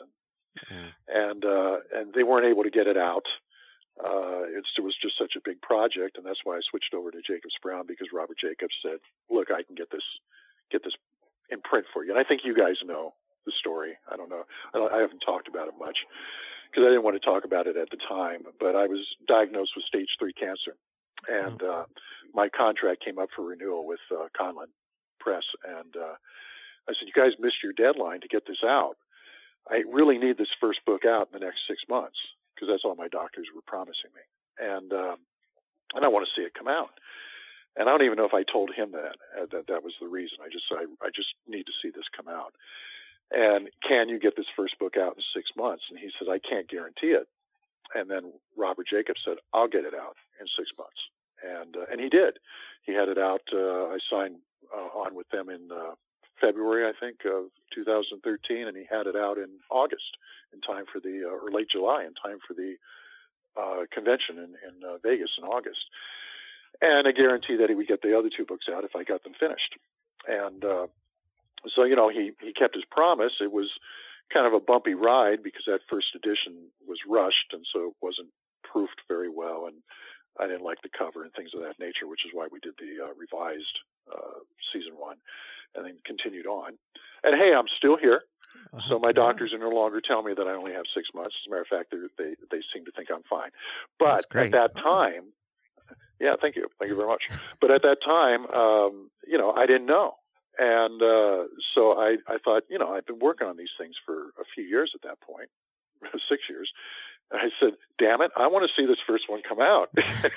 mm. and uh, and they weren't able to get it out. Uh, it's, it was just such a big project, and that's why I switched over to Jacobs Brown, because Robert Jacobs said, "Look, I can get this get this in print for you." And I think you guys know the story. I don't know. I, don't, I haven't talked about it much because I didn't want to talk about it at the time. But I was diagnosed with stage three cancer, and uh, my contract came up for renewal with uh, Conlin Press, and uh, I said, "You guys missed your deadline to get this out. I really need this first book out in the next six months because that's all my doctors were promising me, and um, and I want to see it come out." And I don't even know if I told him that uh, that that was the reason. I just I, I just need to see this come out. And can you get this first book out in six months? And he said, "I can't guarantee it." And then Robert Jacobs said, "I'll get it out in six months." And uh, and he did. He had it out. Uh, I signed uh, on with them in uh, February, I think, of two thousand thirteen, and he had it out in August, in time for the, uh, or late July, in time for the uh, convention in, in uh, Vegas in August. And I guarantee that he would get the other two books out if I got them finished. And uh, so, you know, he, he kept his promise. It was kind of a bumpy ride because that first edition was rushed, and so it wasn't proofed very well. And I didn't like the cover and things of that nature, which is why we did the uh, revised uh, season one and then continued on. And hey, I'm still here. Uh-huh. So my doctors are no longer telling me that I only have six months. As a matter of fact, they they seem to think I'm fine. But at that time, yeah, thank you. Thank you very much. But at that time, um, you know, I didn't know. And uh, so I, I thought, you know, I've been working on these things for a few years at that point, six years. I said, damn it, I want to see this first one come out.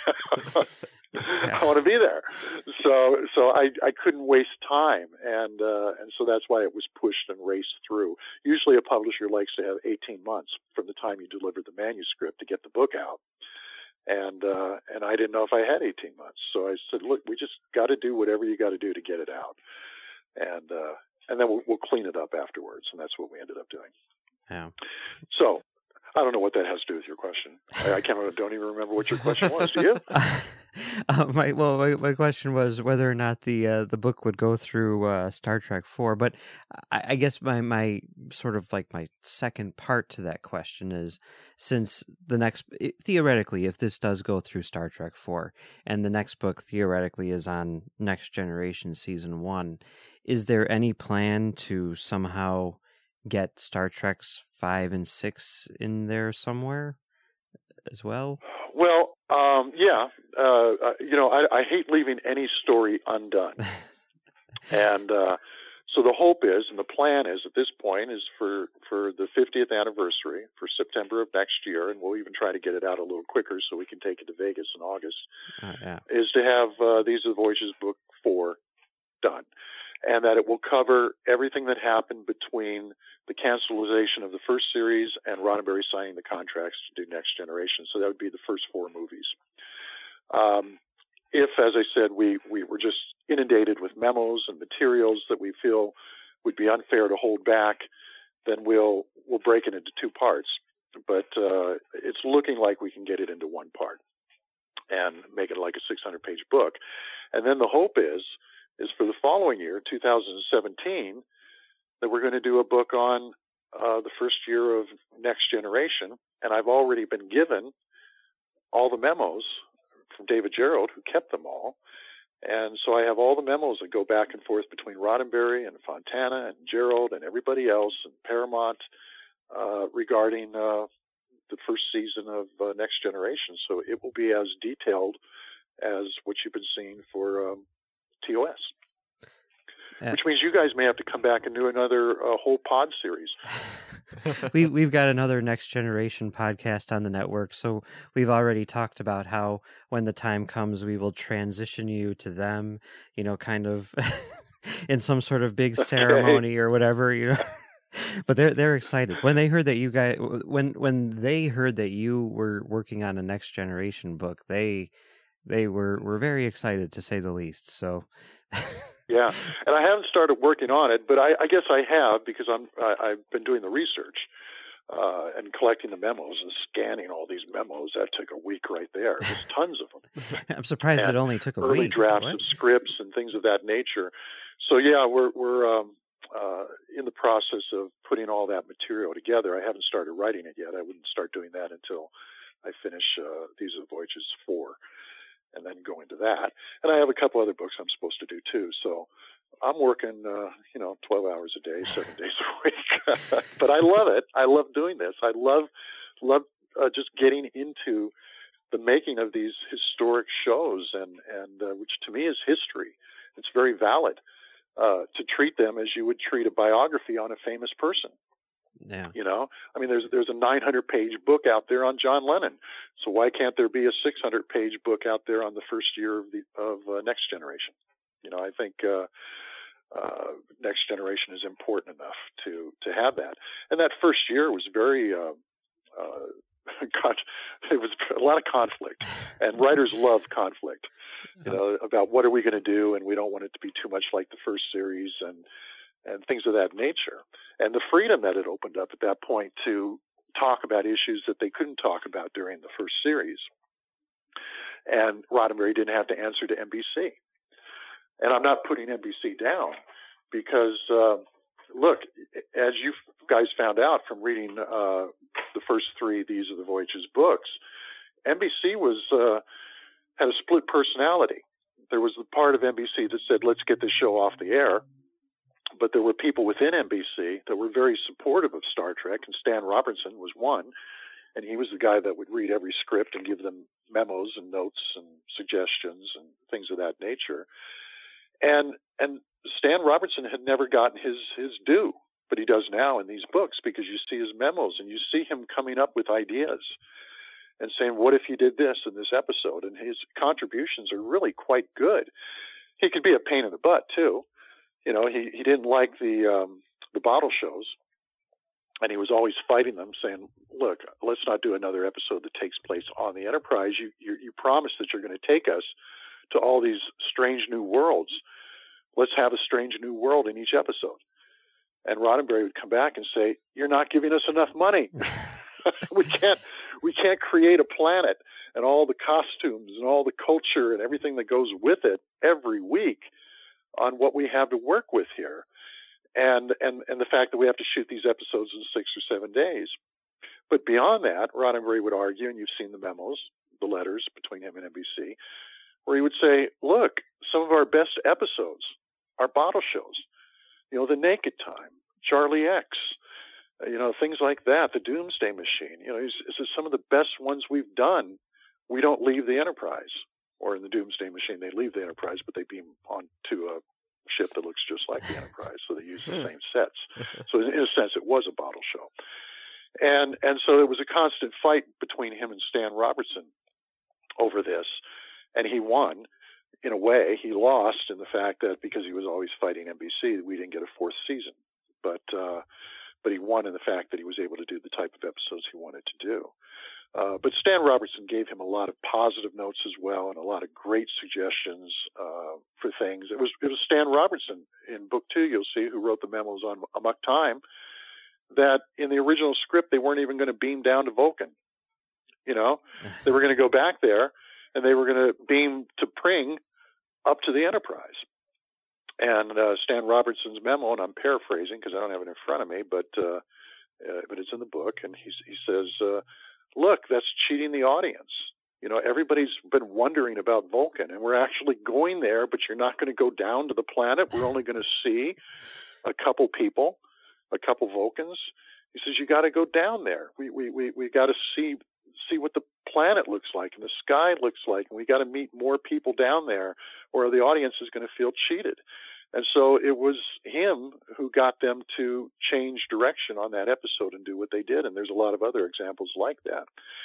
I want to be there. So so I, I couldn't waste time. And uh, and so that's why it was pushed and raced through. Usually a publisher likes to have eighteen months from the time you deliver the manuscript to get the book out. And uh, and I didn't know if I had eighteen months. So I said, look, we just got to do whatever you got to do to get it out. And uh, and then we'll, we'll clean it up afterwards. And that's what we ended up doing. Yeah. So I don't know what that has to do with your question. I, I can't. Don't even remember what your question was. Do you? Uh, my well, my, my question was whether or not the uh, the book would go through uh, Star Trek four. But I, I guess my my sort of like my second part to that question is, since the next theoretically, if this does go through Star Trek four, and the next book theoretically is on Next Generation season one, is there any plan to somehow get Star Trek's five and six in there somewhere as well? Well, um, yeah. Uh, you know, I, I hate leaving any story undone. and uh, so the hope is, and the plan is at this point, is for, for the fiftieth anniversary, for September of next year, and we'll even try to get it out a little quicker so we can take it to Vegas in August, uh, yeah. is to have uh, These Are the Voyages book four done. And that it will cover everything that happened between the cancellation of the first series and Roddenberry signing the contracts to do Next Generation. So that would be the first four movies. Um, if, as I said, we, we were just inundated with memos and materials that we feel would be unfair to hold back, then we'll we'll break it into two parts. But uh, it's looking like we can get it into one part and make it like a six hundred page book. And then the hope is, is for the following year, two thousand seventeen, that we're going to do a book on uh, the first year of Next Generation. And I've already been given all the memos from David Gerrold, who kept them all. And so I have all the memos that go back and forth between Roddenberry and Fontana and Gerrold and everybody else and Paramount uh, regarding uh, the first season of uh, Next Generation. So it will be as detailed as what you've been seeing for um, T O S. Yeah. Which means you guys may have to come back and do another uh, whole pod series. we we've got another Next Generation podcast on the network, so we've already talked about how when the time comes, we will transition you to them. You know, kind of in some sort of big ceremony or whatever. You know, but they're they're excited when they heard that you guys when when they heard that you were working on a Next Generation book. They they were were very excited, to say the least. So. Yeah, and I haven't started working on it, but I, I guess I have because I'm I, I've been doing the research uh, and collecting the memos and scanning all these memos. That took a week right there. There's tons of them. I'm surprised and it only took a early week. Early drafts what? of scripts and things of that nature. So yeah, we're we're um, uh, in the process of putting all that material together. I haven't started writing it yet. I wouldn't start doing that until I finish uh, These Are the Voyages four, and then go into that. And I have a couple other books I'm supposed to do too. So I'm working, uh, you know, twelve hours a day, seven days a week. But I love it. I love doing this. I love, love uh, just getting into the making of these historic shows, and and uh, which to me is history. It's very valid uh, to treat them as you would treat a biography on a famous person. Yeah. You know, I mean, there's there's a nine hundred page book out there on John Lennon. So why can't there be a six hundred page book out there on the first year of the of uh, Next Generation? You know, I think uh, uh, Next Generation is important enough to to have that. And that first year was very. Uh, uh, it was a lot of conflict, and writers love conflict. You know, about what are we going to do, and we don't want it to be too much like the first series, and and things of that nature. And the freedom that it opened up at that point to talk about issues that they couldn't talk about during the first series. And Roddenberry didn't have to answer to N B C. And I'm not putting N B C down because, uh, look, as you guys found out from reading uh, the first three These Are the Voyages books, N B C was uh, had a split personality. There was the part of N B C that said, let's get this show off the air. But there were people within N B C that were very supportive of Star Trek, and Stan Robertson was one. And he was the guy that would read every script and give them memos and notes and suggestions and things of that nature. And and Stan Robertson had never gotten his, his due, but he does now in these books, because you see his memos and you see him coming up with ideas and saying, what if you did this in this episode? And his contributions are really quite good. He could be a pain in the butt, too. You know, he, he didn't like the um, the bottle shows, and he was always fighting them, saying, look, let's not do another episode that takes place on the Enterprise. You you, you promised that you're going to take us to all these strange new worlds. Let's have a strange new world in each episode. And Roddenberry would come back and say, you're not giving us enough money. we can't we can't create a planet and all the costumes and all the culture and everything that goes with it every week on what we have to work with here. And, and, and the fact that we have to shoot these episodes in six or seven days. But beyond that, Roddenberry would argue, and you've seen the memos, the letters between him and N B C, where he would say, look, some of our best episodes are bottle shows. You know, The Naked Time, Charlie X, you know, things like that, The Doomsday Machine. You know, he says some of the best ones we've done, we don't leave the Enterprise. Or in The Doomsday Machine, they leave the Enterprise, but they beam onto a ship that looks just like the Enterprise, so they use the same sets. So in a sense, it was a bottle show. And and so it was a constant fight between him and Stan Robertson over this, and he won. In a way, he lost in the fact that because he was always fighting N B C, we didn't get a fourth season. But uh, but he won in the fact that he was able to do the type of episodes he wanted to do. Uh, but Stan Robertson gave him a lot of positive notes as well, and a lot of great suggestions uh, for things. It was it was Stan Robertson in book two, you'll see, who wrote the memos on Amok Time, that in the original script they weren't even going to beam down to Vulcan. You know, they were going to go back there, and they were going to beam to Pring up to the Enterprise. And uh, Stan Robertson's memo, and I'm paraphrasing because I don't have it in front of me, but uh, uh, but it's in the book, and he he says. Uh, Look, that's cheating the audience. You know, everybody's been wondering about Vulcan, and we're actually going there, but you're not going to go down to the planet. We're only going to see a couple people, a couple Vulcans. He says, you got to go down there. We we we we got to see see what the planet looks like and the sky looks like, and we got to meet more people down there, or the audience is going to feel cheated. And so it was him who got them to change direction on that episode and do what they did. And there's a lot of other examples like that.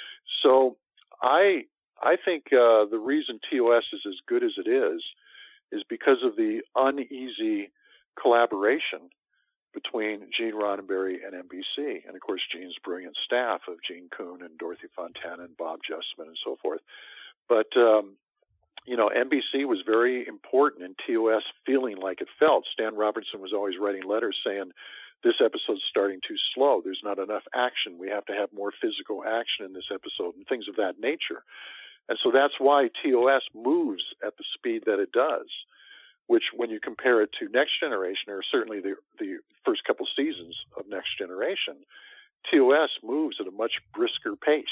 So I I think uh, the reason T O S is as good as it is is because of the uneasy collaboration between Gene Roddenberry and N B C. And, of course, Gene's brilliant staff of Gene Kuhn and Dorothy Fontana and Bob Justman and so forth. But um, you know, N B C was very important in T O S feeling like it felt. Stan Robertson was always writing letters saying, this episode's starting too slow. There's not enough action. We have to have more physical action in this episode and things of that nature. And so that's why T O S moves at the speed that it does. which when you compare it to Next Generation, or certainly the, the first couple seasons of Next Generation, T O S moves at a much brisker pace.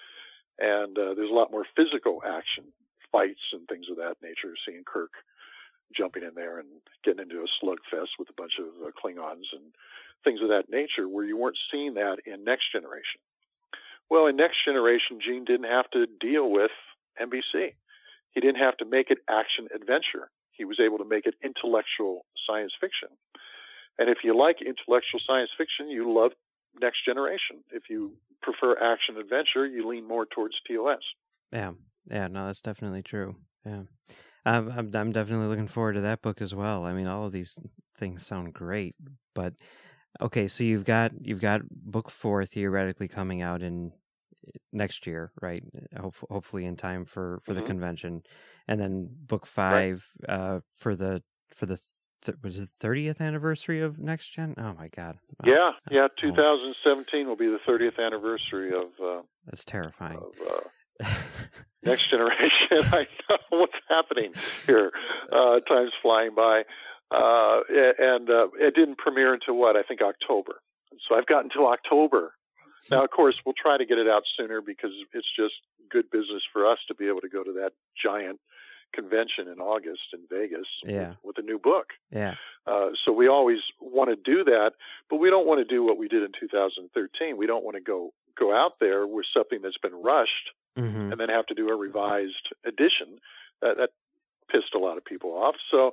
And uh, there's a lot more physical action, fights and things of that nature, seeing Kirk jumping in there and getting into a slugfest with a bunch of uh, Klingons and things of that nature, where you weren't seeing that in Next Generation. Well, in Next Generation, Gene didn't have to deal with N B C. He didn't have to make it action adventure. He was able to make it intellectual science fiction. And if you like intellectual science fiction, you love Next Generation. If you prefer action adventure, you lean more towards T O S. Yeah, yeah, no, that's definitely true. Yeah, I'm, I'm, I'm definitely looking forward to that book as well. I mean, all of these things sound great, but okay, so you've got you've got book four theoretically coming out in next year, right? Hope, hopefully in time for, for mm-hmm. the convention, and then book five right. uh, for the for the th- was it thirtieth anniversary of Next Gen? Oh my God! Oh, yeah, yeah. twenty seventeen will be the thirtieth anniversary of. Uh, That's terrifying. Of, uh, Next Generation. I know what's happening here. Uh, time's flying by. Uh, and uh, it didn't premiere until what? I think October. So I've got until October. Now, of course, we'll try to get it out sooner because it's just good business for us to be able to go to that giant convention in August in Vegas yeah. with, with a new book. Yeah. Uh, so we always want to do that, but we don't want to do what we did in two thousand thirteen. We don't want to go go out there with something that's been rushed mm-hmm. and then have to do a revised edition. That, that pissed a lot of people off. So,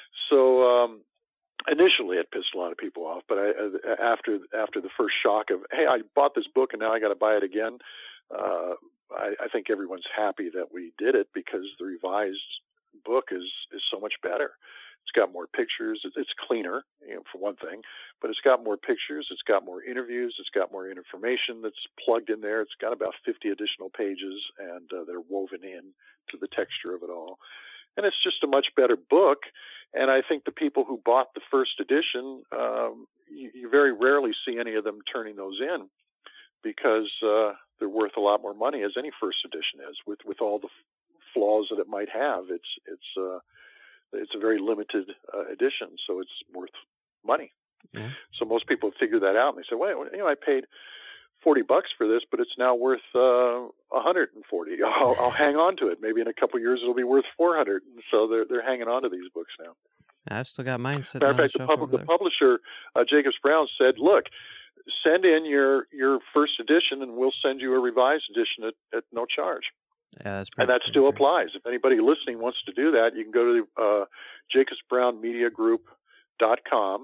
so um, initially it pissed a lot of people off, but I, after after the first shock of, hey, I bought this book and now I got to buy it again, uh, I, I think everyone's happy that we did it because the revised book is is so much better. It's got more pictures. It's cleaner, you know, for one thing, but it's got more pictures. It's got more interviews. It's got more information that's plugged in there. It's got about fifty additional pages, and uh, they're woven in to the texture of it all. And it's just a much better book. And I think the people who bought the first edition, um, you, you very rarely see any of them turning those in because uh, they're worth a lot more money, as any first edition is, with, with all the f- flaws that it might have. It's it's uh, it's a very limited uh, edition, so it's worth money. Yeah. So most people figure that out, and they say, "Well, you know, I paid forty bucks for this, but it's now worth uh, one hundred forty. I'll, I'll hang on to it. Maybe in a couple of years it'll be worth four hundred." So they're they're hanging on to these books now. I've still got mine sitting Matter on of fact, the the, shelf pub- over the there. publisher, uh, Jacobs Brown, said, "Look, send in your your first edition, and we'll send you a revised edition at, at no charge." Yeah, that's and that still applies. If anybody listening wants to do that, you can go to uh, Jacobs Brown Media Group dot com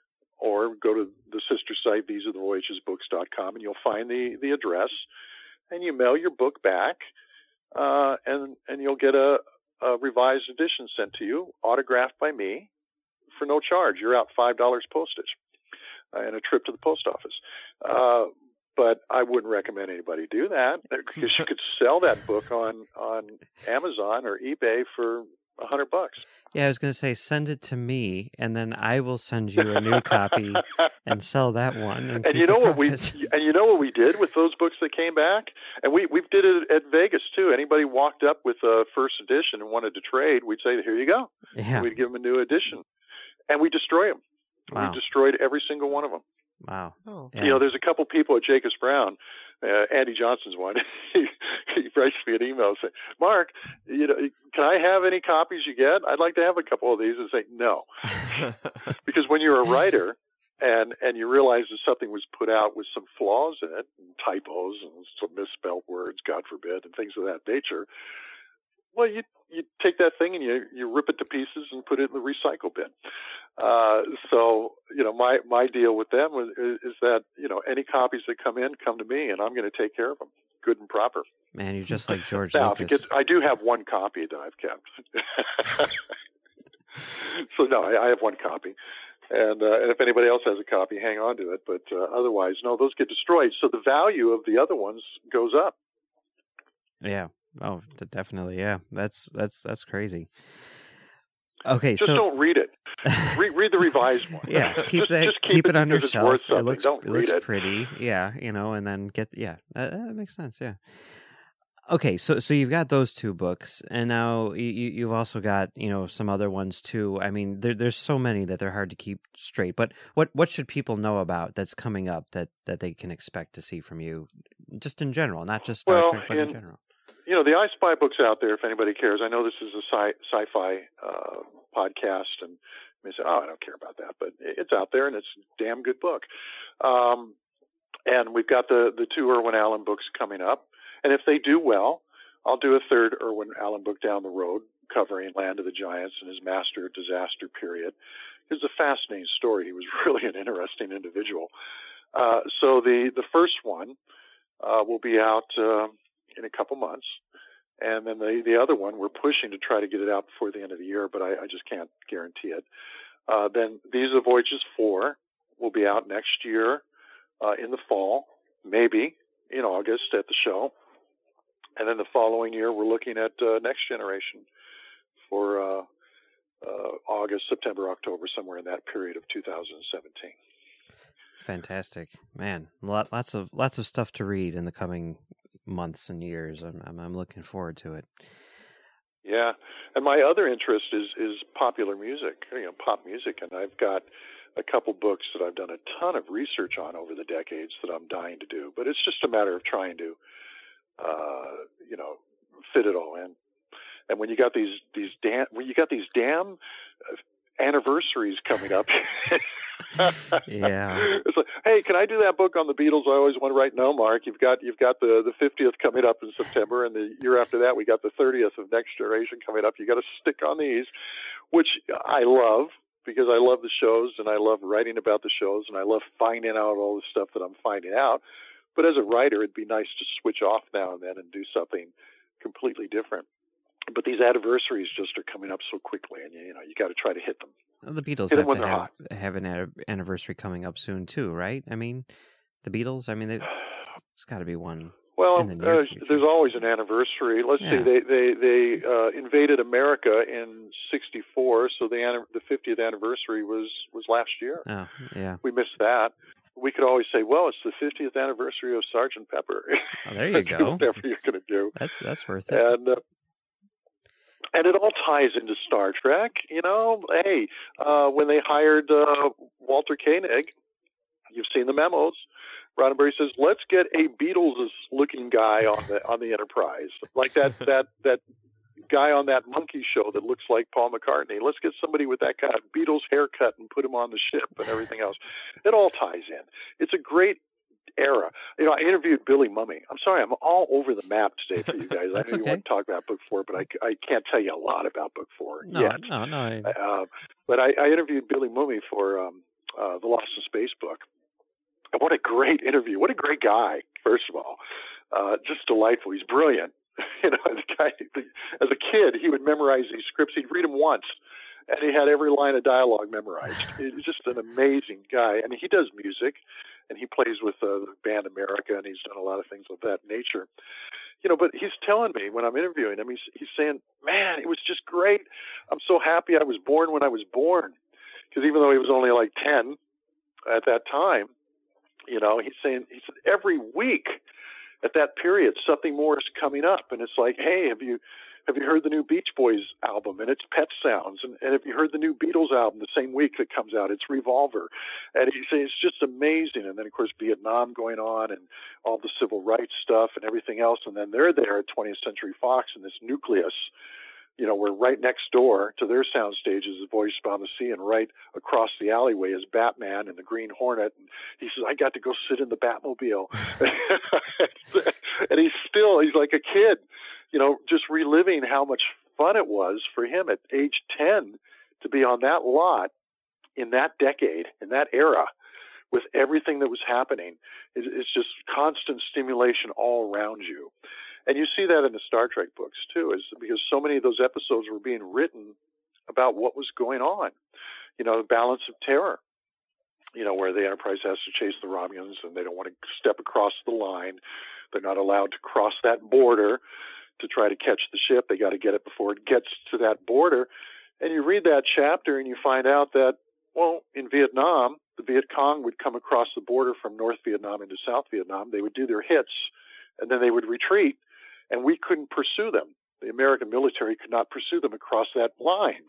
or go to the sister site, these are the voyages books dot com, and you'll find the, the address, and you mail your book back, uh, and, and you'll get a, a revised edition sent to you, autographed by me, for no charge. You're out five dollars postage uh, and a trip to the post office. Uh, But I wouldn't recommend anybody do that because you could sell that book on, on Amazon or eBay for a hundred bucks. Yeah, I was going to say, send it to me, and then I will send you a new copy and sell that one. And, and you know what we and you know what we did with those books that came back, and we we did it at Vegas too. Anybody walked up with a first edition and wanted to trade, we'd say, "Here you go." Yeah. And we'd give them a new edition, and we destroy them. Wow. We destroyed every single one of them. Wow. Oh. Yeah. You know, there's a couple people at Jacobs Brown. Uh, Andy Johnson's one. he, he writes me an email saying, "Mark, you know, can I have any copies you get? I'd like to have a couple of these." And say, "No," because when you're a writer and and you realize that something was put out with some flaws in it, and typos and some misspelled words, God forbid, and things of that nature, well, you you take that thing and you you rip it to pieces and put it in the recycle bin. Uh, so, you know, my, my deal with them is, is that, you know, any copies that come in, come to me, and I'm going to take care of them, good and proper. Man, you're just like George now, Lucas. If it gets, I do have one copy that I've kept. So, no, I, I have one copy. And, uh, and if anybody else has a copy, hang on to it. But uh, otherwise, no, those get destroyed. So the value of the other ones goes up. Yeah. Oh, definitely. Yeah. That's, that's, that's crazy. Okay, just so don't read it. Read, read the revised one. Yeah, keep just, that. just keep, keep it, it on your shelf. It looks, don't it read looks it. pretty. Yeah, you know, and then get. Yeah, that, that makes sense. Yeah. Okay, so so you've got those two books, and now you, you've also got, you know, some other ones too. I mean, there, there's so many that they're hard to keep straight. But what what should people know about that's coming up that, that they can expect to see from you, just in general, not just Star well, Trek, but in, in general? You know, the I Spy book's out there if anybody cares. I know this is a sci sci-fi uh, podcast, and you may say, "Oh, I don't care about that," but it's out there, and it's a damn good book. Um, and we've got the the two Irwin Allen books coming up. And if they do well, I'll do a third Irwin Allen book down the road covering Land of the Giants and his master disaster period. It's a fascinating story. He was really an interesting individual. Uh, so the, the first one uh, will be out uh, in a couple months. And then the, the other one, we're pushing to try to get it out before the end of the year, but I, I just can't guarantee it. Uh, then These Are Voyages four will be out next year uh, in the fall, maybe in August at the show. And then the following year, we're looking at uh, Next Generation for uh, uh, August, September, October, somewhere in that period of two thousand seventeen. Fantastic, man! Lot, lots of lots of stuff to read in the coming months and years. I'm I'm, I'm looking forward to it. Yeah, and my other interest is is popular music, you know, pop music, and I've got a couple books that I've done a ton of research on over the decades that I'm dying to do. But it's just a matter of trying to. Uh, you know, fit it all in. And when you got these these damn when you got these damn anniversaries coming up, yeah, it's like, hey, can I do that book on the Beatles? I always want to write. No, Mark, you've got you've got the the fiftieth coming up in September, and the year after that we got the thirtieth of Next Generation coming up. You got to stick on these, which I love because I love the shows and I love writing about the shows and I love finding out all the stuff that I'm finding out. But as a writer, it'd be nice to switch off now and then and do something completely different. But these anniversaries just are coming up so quickly, and you know you got to try to hit them. Well, the Beatles hit have them to when have, they're have an anniversary coming up soon too, right? I mean, the Beatles. I mean, there's got to be one. Well, in the near uh, future. There's always an anniversary. Let's Yeah. see, they they they uh, invaded America in sixty-four, so the the fiftieth anniversary was was last year. Oh, yeah. We missed that. We could always say, well, it's the fiftieth anniversary of Sergeant Pepper. Oh, there you go. Whatever you're going to do. That's that's worth it. And uh, and it all ties into Star Trek. You know, hey, uh, when they hired uh, Walter Koenig, you've seen the memos. Roddenberry says, let's get a Beatles-looking guy on the on the Enterprise, like that that that guy on that monkey show that looks like Paul McCartney. Let's get somebody with that kind of Beatles haircut and put him on the ship and everything else. It all ties in. It's a great era. You know, I interviewed Billy Mumy. I'm sorry, I'm all over the map today for you guys. I know That's you okay. want to talk about Book Four, but I, I can't tell you a lot about Book Four No, yet. no, no. I- Uh, but I, I interviewed Billy Mumy for um, uh, the Lost in Space book. And what a great interview. What a great guy, first of all. Uh, just delightful. He's brilliant. You know, the guy, as a kid, he would memorize these scripts. He'd read them once, and he had every line of dialogue memorized. He's just an amazing guy. And he does music, and he plays with uh, the band America, and he's done a lot of things of that nature. You know, but he's telling me when I'm interviewing him, he's, he's saying, man, it was just great. I'm so happy I was born when I was born. Because even though he was only like ten at that time, you know, he's saying, he said, every week at that period, something more is coming up. And it's like, hey, have you have you heard the new Beach Boys album? And it's Pet Sounds. And, and have you heard the new Beatles album the same week that comes out? It's Revolver. And he's saying it's just amazing. And then, of course, Vietnam going on and all the civil rights stuff and everything else. And then they're there at twentieth Century Fox in this nucleus. You know, we're right next door to their soundstage is the Voyage Beyond the Sea, and right across the alleyway is Batman and the Green Hornet. And he says, I got to go sit in the Batmobile. And he's still, he's like a kid, you know, just reliving how much fun it was for him at age ten to be on that lot in that decade, in that era, with everything that was happening. It's, it's just constant stimulation all around you. And you see that in the Star Trek books, too, is because so many of those episodes were being written about what was going on. You know, the balance of terror, you know, where the Enterprise has to chase the Romulans and they don't want to step across the line. They're not allowed to cross that border to try to catch the ship. They got to get it before it gets to that border. And you read that chapter and you find out that, well, in Vietnam, the Viet Cong would come across the border from North Vietnam into South Vietnam. They would do their hits, and then they would retreat. and we couldn't pursue them. The American military could not pursue them across that line.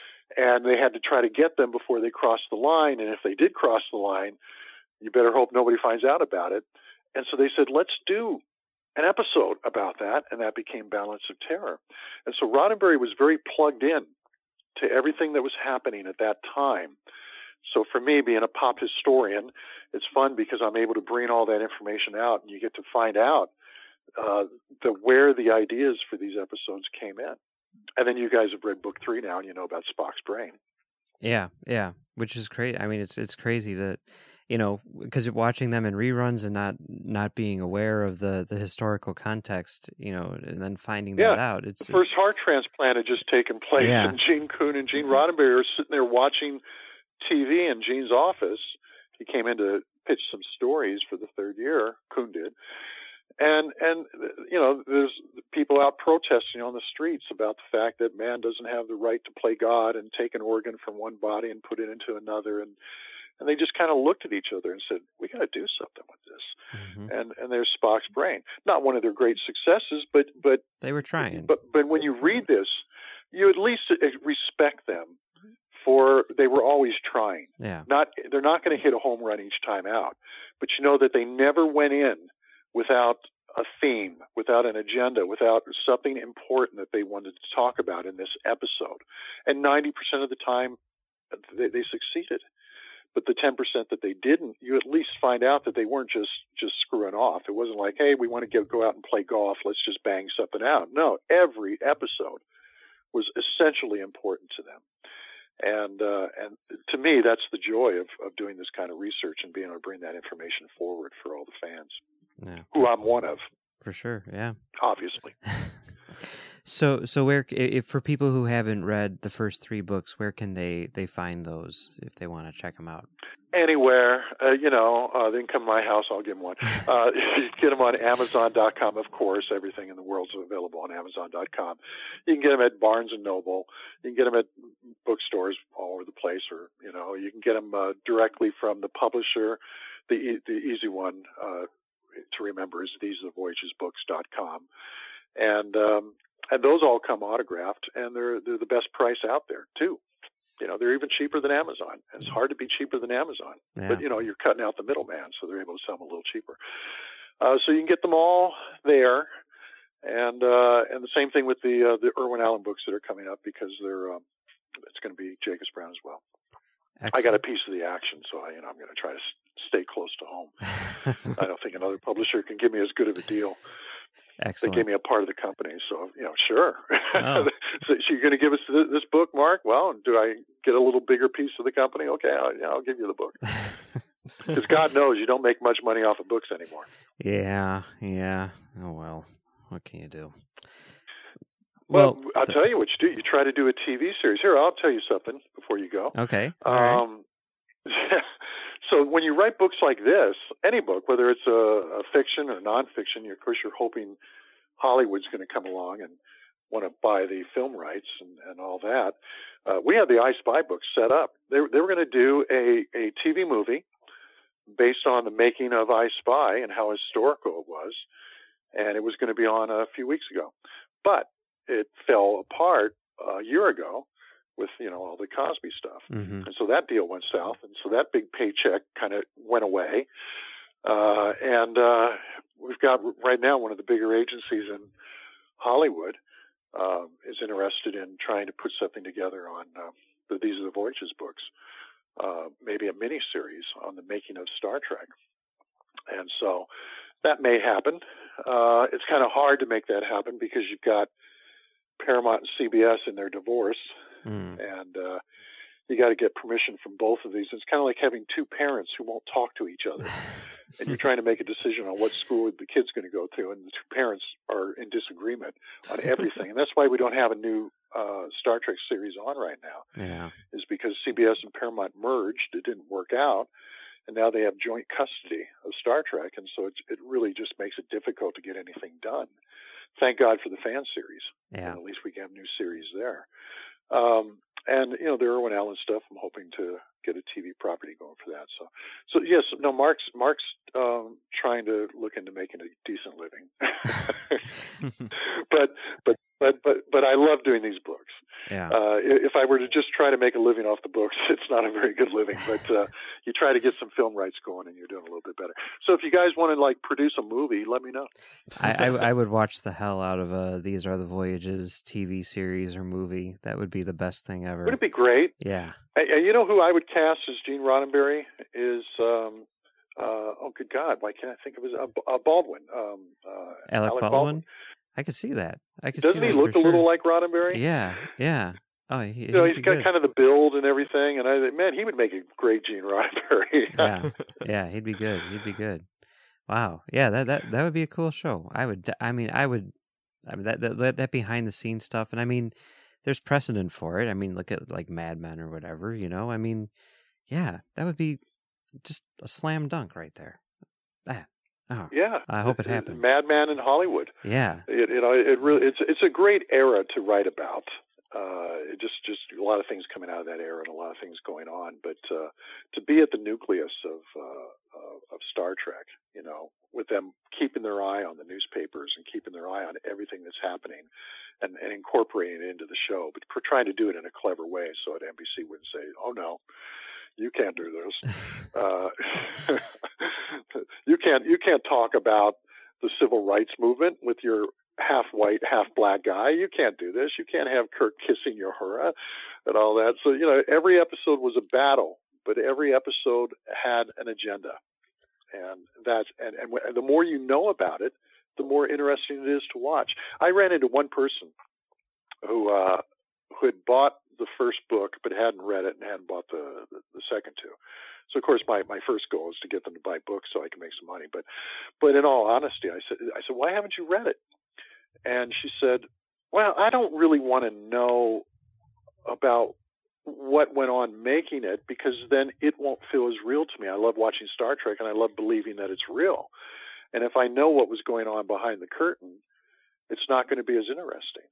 And they had to try to get them before they crossed the line. And if they did cross the line, you better hope nobody finds out about it. And so they said, let's do an episode about that. And that became Balance of Terror. And so Roddenberry was very plugged in to everything that was happening at that time. So for me, being a pop historian, it's fun because I'm able to bring all that information out, and you get to find out uh, the where the ideas for these episodes came in. And then you guys have read book three now, and you know about Spock's brain. Yeah, yeah, which is crazy. I mean, it's it's crazy that, you know, because watching them in reruns and not not being aware of the, the historical context, you know, and then finding yeah. that out. It's the first heart transplant had just taken place, yeah. and Gene Coon and Gene Roddenberry are sitting there watching T V in Gene's office. He came in to pitch some stories for the third year. Coon did. And, and you know, there's people out protesting on the streets about the fact that man doesn't have the right to play God and take an organ from one body and put it into another. And, and they just kind of looked at each other and said, we got to do something with this. Mm-hmm. And, and there's Spock's brain. Not one of their great successes, but, but they were trying. But, but when you read this, you at least respect them for they were always trying. Yeah. Not, they're not going to hit a home run each time out, but you know that they never went in without a theme, without an agenda, without something important that they wanted to talk about in this episode. And ninety percent of the time, they, they succeeded. But the ten percent that they didn't, you at least find out that they weren't just, just screwing off. It wasn't like, hey, we want to get, go out and play golf. Let's just bang something out. No, every episode was essentially important to them. And uh, and to me, that's the joy of, of doing this kind of research and being able to bring that information forward for all the fans. Yeah. Who I'm one of. For sure, yeah. Obviously. so, so where, if for people who haven't read the first three books, where can they, they find those if they want to check them out? Anywhere, uh, you know, uh, they can come to my house, I'll give them one. Uh, you can get them on Amazon dot com, of course. Everything in the world is available on Amazon dot com. You can get them at Barnes and Noble. You can get them at bookstores all over the place, or, you know, you can get them uh, directly from the publisher. The, the easy one, uh, to remember is these are the voyages books dot com. And, um, and those all come autographed, and they're, they're the best price out there too. You know, they're even cheaper than Amazon. And it's hard to be cheaper than Amazon, yeah. but you know, you're cutting out the middleman, so they're able to sell them a little cheaper. Uh, so you can get them all there. And, uh, and the same thing with the, uh, the Irwin Allen books that are coming up, because they're, um, it's going to be Jacobs Brown as well. Excellent. I got a piece of the action, so I, you know, I'm going to try to stay close to home. I don't think another publisher can give me as good of a deal. Excellent. They gave me a part of the company, so, you know, sure. Oh. So you're going to give us th- this book, Mark? Well, do I get a little bigger piece of the company? Okay, I'll, yeah, I'll give you the book. Because God knows you don't make much money off of books anymore. Yeah, yeah. Oh, well, what can you do? Well, well I'll th- tell you what you do. You try to do a T V series. Here, I'll tell you something before you go. Okay. All right. Um, so when you write books like this, any book, whether it's a, a fiction or nonfiction, you, of course, you're hoping Hollywood's going to come along and want to buy the film rights and, and all that. Uh, we had the I Spy books set up. They, they were going to do a, a T V movie based on the making of I Spy and how historical it was. And it was going to be on a few weeks ago. But it fell apart a year ago with, you know, all the Cosby stuff. Mm-hmm. And so that deal went south. And so that big paycheck kind of went away. Uh, and uh, we've got right now one of the bigger agencies in Hollywood um, is interested in trying to put something together on uh, the These Are the Voyages books, uh, maybe a mini-series on the making of Star Trek. And so that may happen. Uh, it's kind of hard to make that happen because you've got Paramount and C B S in their divorce, mm. and uh, you got to get permission from both of these. It's kind of like having two parents who won't talk to each other, and you're trying to make a decision on what school the kid's going to go to, and the two parents are in disagreement on everything. And that's why we don't have a new uh, Star Trek series on right now. Yeah, is because C B S and Paramount merged. It didn't work out. And now they have joint custody of Star Trek, and so it, it really just makes it difficult to get anything done. Thank God for the fan series. Yeah. And at least we can have new series there. Um, and, you know, the Irwin Allen stuff, I'm hoping to get a T V property going for that. So, so yes, no, Mark's Mark's um, trying to look into making a decent living, but but but but but I love doing these books. Yeah. Uh, if I were to just try to make a living off the books, it's not a very good living. But uh, you try to get some film rights going, and you're doing a little bit better. So if you guys want to like produce a movie, let me know. I, I, I would watch the hell out of a These Are the Voyages T V series or movie. That would be the best thing ever. Would it be great? Yeah. And you know who I would cast as Gene Roddenberry is, um, uh, oh, good God, why can't I think of his, uh, uh, Baldwin. Um, uh, Alec, Alec Baldwin? Baldwin? I could see that. I could Doesn't see he that look for a little sure. like Roddenberry? Yeah, yeah. Oh, he, you know, he'd he's be got good. kind of the build and everything, and I think, man, he would make a great Gene Roddenberry. yeah, yeah, he'd be good. He'd be good. Wow, yeah, that that that would be a cool show. I would. I mean, I would. I mean, that that, that behind the scenes stuff, and I mean, there's precedent for it. I mean, look at like Mad Men or whatever. You know, I mean, yeah, that would be just a slam dunk right there. Ah, oh, Yeah, I hope it It's- happens. Madman in Hollywood. Yeah, It, you know, it really it's it's a great era to write about. Uh, it just just a lot of things coming out of that era and a lot of things going on. But uh, to be at the nucleus of uh, uh, of Star Trek, you know, with them keeping their eye on the newspapers and keeping their eye on everything that's happening, and, and incorporating it into the show, but for trying to do it in a clever way, so that N B C wouldn't say, "Oh no, you can't do this. uh, you can't you can't talk about the civil rights movement with your half white, half black guy. You can't do this. You can't have Kirk kissing your Uhura and all that." So, you know, every episode was a battle, but every episode had an agenda. And that's, and, and, and the more you know about it, the more interesting it is to watch. I ran into one person who, uh, who had bought the first book, but hadn't read it and hadn't bought the, the, the second two. So of course my, my first goal is to get them to buy books so I can make some money. But, but in all honesty, I said, I said, "Why haven't you read it?" And she said, "Well, I don't really want to know about what went on making it, because then it won't feel as real to me. I love watching Star Trek and I love believing that it's real. And if I know what was going on behind the curtain, it's not going to be as interesting."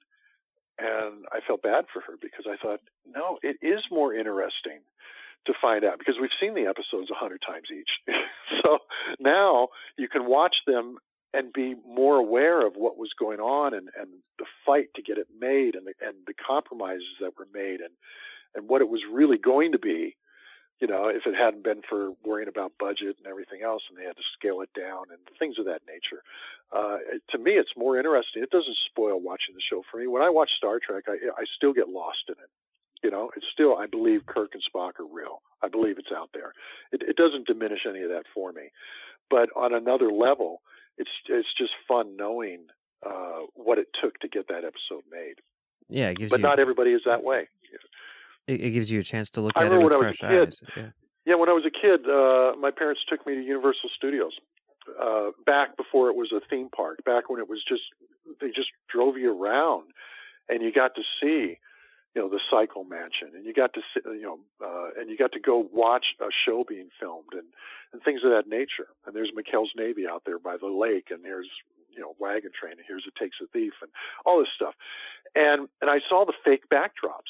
And I felt bad for her, because I thought, no, it is more interesting to find out, because we've seen the episodes a hundred times each. So now you can watch them and be more aware of what was going on, and, and the fight to get it made, and the, and the compromises that were made, and, and what it was really going to be, you know, if it hadn't been for worrying about budget and everything else, and they had to scale it down and things of that nature. Uh, it, to me, it's more interesting. It doesn't spoil watching the show for me. When I watch Star Trek, I, I still get lost in it. You know, it's still, I believe Kirk and Spock are real. I believe it's out there. It, it doesn't diminish any of that for me. But on another level, it's it's just fun knowing uh, what it took to get that episode made. yeah. It gives But you, not everybody is that way. it, it gives you a chance to look I at it remember with when I was fresh a kid. eyes. Yeah. Yeah, when I was a kid, uh, my parents took me to Universal Studios uh, back before it was a theme park, back when it was just, they just drove you around and you got to see, you know, the Cycle Mansion, and you got to see, you know, uh, and you got to go watch a show being filmed, and, and things of that nature. And there's McHale's Navy out there by the lake, and there's, you know, Wagon Train, and here's It Takes a Thief, and all this stuff. And, and I saw the fake backdrops.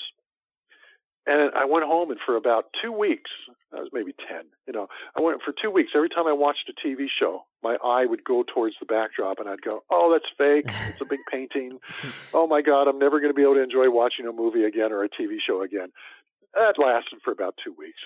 And I went home, and for about two weeks, I was maybe ten, you know, I went for two weeks. Every time I watched a T V show, my eye would go towards the backdrop, and I'd go, "Oh, that's fake. It's a big painting. Oh my God, I'm never going to be able to enjoy watching a movie again or a T V show again." That lasted for about two weeks.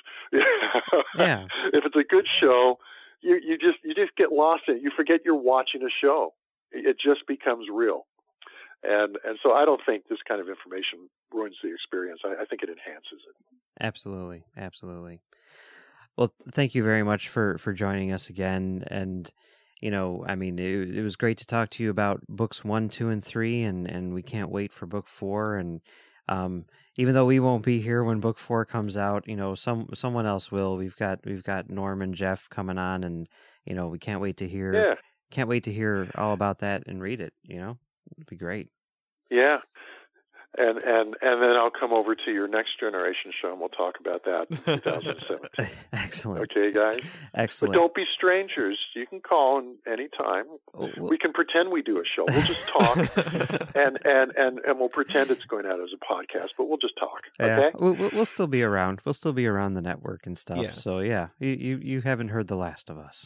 Yeah. If it's a good show, you, you just, you just get lost in it. You forget you're watching a show. It just becomes real. And and so I don't think this kind of information ruins the experience. I, I think it enhances it. Absolutely, absolutely. Well, thank you very much for, for joining us again. And, you know, I mean, it, it was great to talk to you about books one, two, and three, and, and we can't wait for book four. And um, even though we won't be here when book four comes out, you know, some someone else will. We've got we've got Norm and Jeff coming on, and you know, we can't wait to hear. Yeah. Can't wait to hear all about that and read it. You know, it'd be great. Yeah. and and and then I'll come over to your Next Generation show, and we'll talk about that in twenty seventeen. Excellent. Okay, guys? Excellent. But don't be strangers. You can call any time. Oh, well- We can pretend we do a show. We'll just talk, and, and, and, and we'll pretend it's going out as a podcast, but we'll just talk. Okay? Yeah, we'll, we'll- we'll still be around. We'll still be around the network and stuff. Yeah. So yeah, you, you you haven't heard The Last of Us.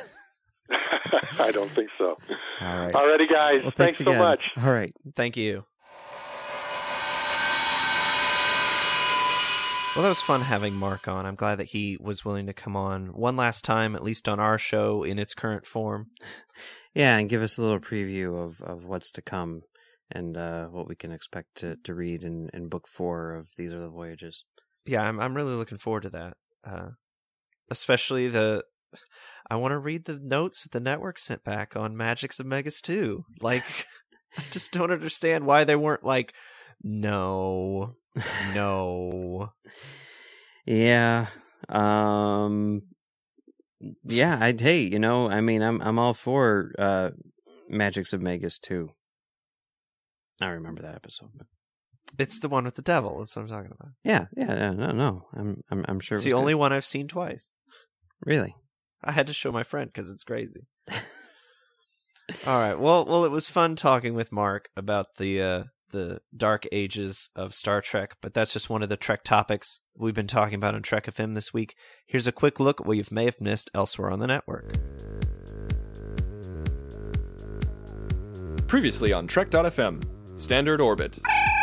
I don't think so. All right. Alrighty, guys. Well, thanks thanks so again. much. All right. Thank you. Well, that was fun having Mark on. I'm glad that he was willing to come on one last time, at least on our show in its current form. Yeah, and give us a little preview of, of what's to come and uh, what we can expect to, to read in, in book four of These Are the Voyages. Yeah, I'm I'm really looking forward to that. Uh, especially the, I want to read the notes that the network sent back on Magix of Megas two. Like, I just don't understand why they weren't like, no, no. Yeah. Um Yeah, I'd hey, you know, I mean I'm I'm all for uh Magix of Megas too. I remember that episode. It's the one with the devil. That's what I'm talking about. Yeah, yeah, yeah no, no. I'm I'm I'm sure It's it the was only good. one I've seen twice. Really. I had to show my friend because it's crazy. All right. Well, well, it was fun talking with Mark about the uh, the dark ages of Star Trek, but that's just one of the Trek topics we've been talking about on Trek F M this week. Here's a quick look at what you may have missed elsewhere on the network. Previously on Trek dot F M, Standard Orbit.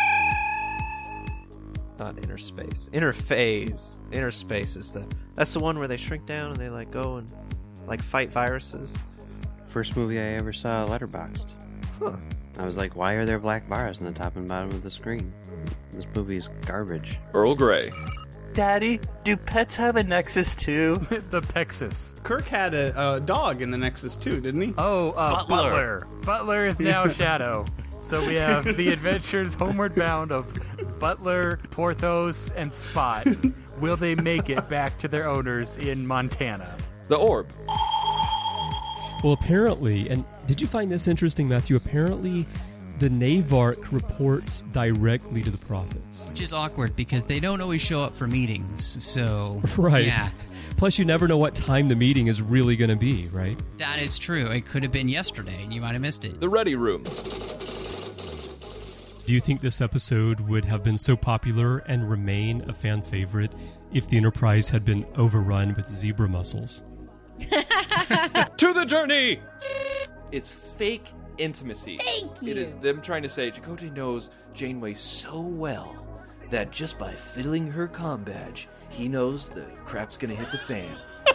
Not inner space, inner phase. Inner space is the that's the one where they shrink down and they like go and like fight viruses. First movie I ever saw Letterboxd. Huh. I was like, why are there black bars on the top and bottom of the screen? This movie's garbage. Earl Grey. Daddy, do pets have a Nexus too? The Pexus. Kirk had a, a dog in the Nexus too, didn't he? Oh, uh, Butler. Butler. Butler is now Shadow. So we have the adventures homeward bound of Butler, Porthos, and Spot. Will they make it back to their owners in Montana? The Orb. Well, apparently, and did you find this interesting, Matthew? Apparently, the Navark reports directly to the prophets. Which is awkward because they don't always show up for meetings, so... Right. Yeah, Plus, you never know what time the meeting is really going to be, right? that is true. It could have been yesterday, and you might have missed it. The Ready Room. Do you think this episode would have been so popular and remain a fan favorite if the Enterprise had been overrun with zebra mussels? To the Journey! It's fake intimacy. Thank you. It is them trying to say Chakotay knows Janeway so well that just by fiddling her comm badge, he knows the crap's gonna hit the fan.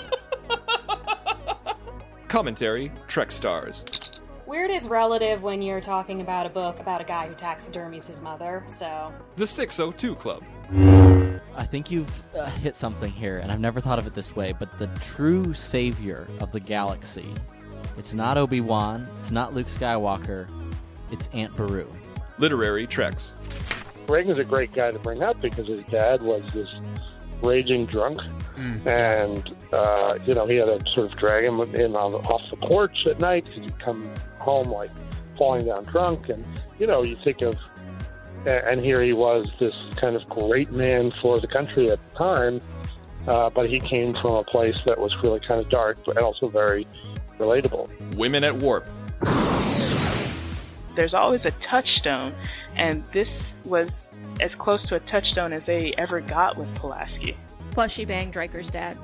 Commentary, Trek Stars. Weird is relative when you're talking about a book about a guy who taxidermies his mother, so... The six oh two Club. I think you've uh, hit something here, and I've never thought of it this way, but the true savior of the galaxy, it's not Obi-Wan, it's not Luke Skywalker, it's Aunt Beru. Literary Treks. Reagan's a great guy to bring up because his dad was this raging drunk, mm. and, uh, you know, he had to sort of drag him in on, off the porch at night because he'd come home, like, falling down drunk, and, you know, you think of and here he was, this kind of great man for the country at the time, uh, but he came from a place that was really kind of dark, but also very relatable. Women at Warp. There's always a touchstone, and this was as close to a touchstone as they ever got with Pulaski. Plus, she banged Riker's dad.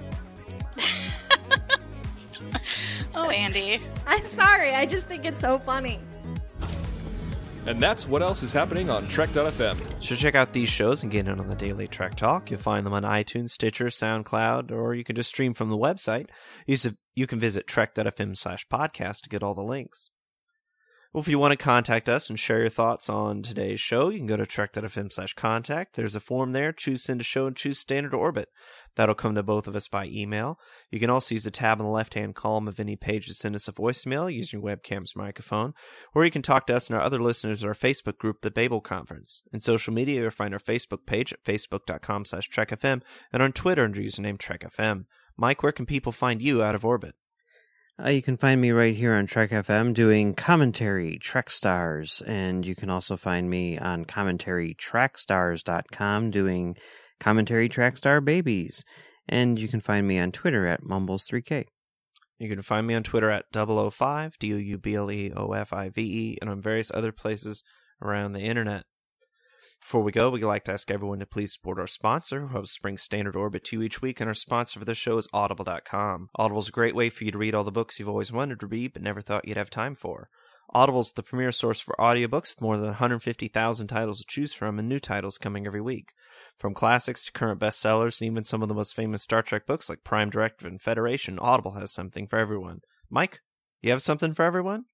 Oh, Andy. I'm sorry, I just think it's so funny. And that's what else is happening on Trek dot F M. So check out these shows and get in on the daily Trek Talk. You'll find them on iTunes, Stitcher, SoundCloud, or you can just stream from the website. You can visit Trek dot F M slash podcast to get all the links. Well, if you want to contact us and share your thoughts on today's show, you can go to Trek dot F M slash contact. There's a form there. Choose Send a Show and choose Standard Orbit. That'll come to both of us by email. You can also use the tab in the left-hand column of any page to send us a voicemail using your webcam's microphone. Or you can talk to us and our other listeners at our Facebook group, The Babel Conference. In social media, you'll find our Facebook page at facebook dot com slash Trek F M and on Twitter under username Trek F M. Mike, where can people find you out of orbit? Uh, you can find me right here on Trek F M doing commentary, Trek Stars, and you can also find me on commentary track stars dot com doing commentary Track Star Babies, and you can find me on Twitter at Mumbles three K. You can find me on Twitter at double oh five, D O U B L E O F I V E, and on various other places around the internet. Before we go, we'd like to ask everyone to please support our sponsor, who helps bring Standard Orbit to you each week, and our sponsor for this show is Audible dot com. Audible is a great way for you to read all the books you've always wanted to read but never thought you'd have time for. Audible is the premier source for audiobooks with more than one hundred fifty thousand titles to choose from and new titles coming every week. From classics to current bestsellers and even some of the most famous Star Trek books like Prime Directive and Federation, Audible has something for everyone. Mike, you have something for everyone?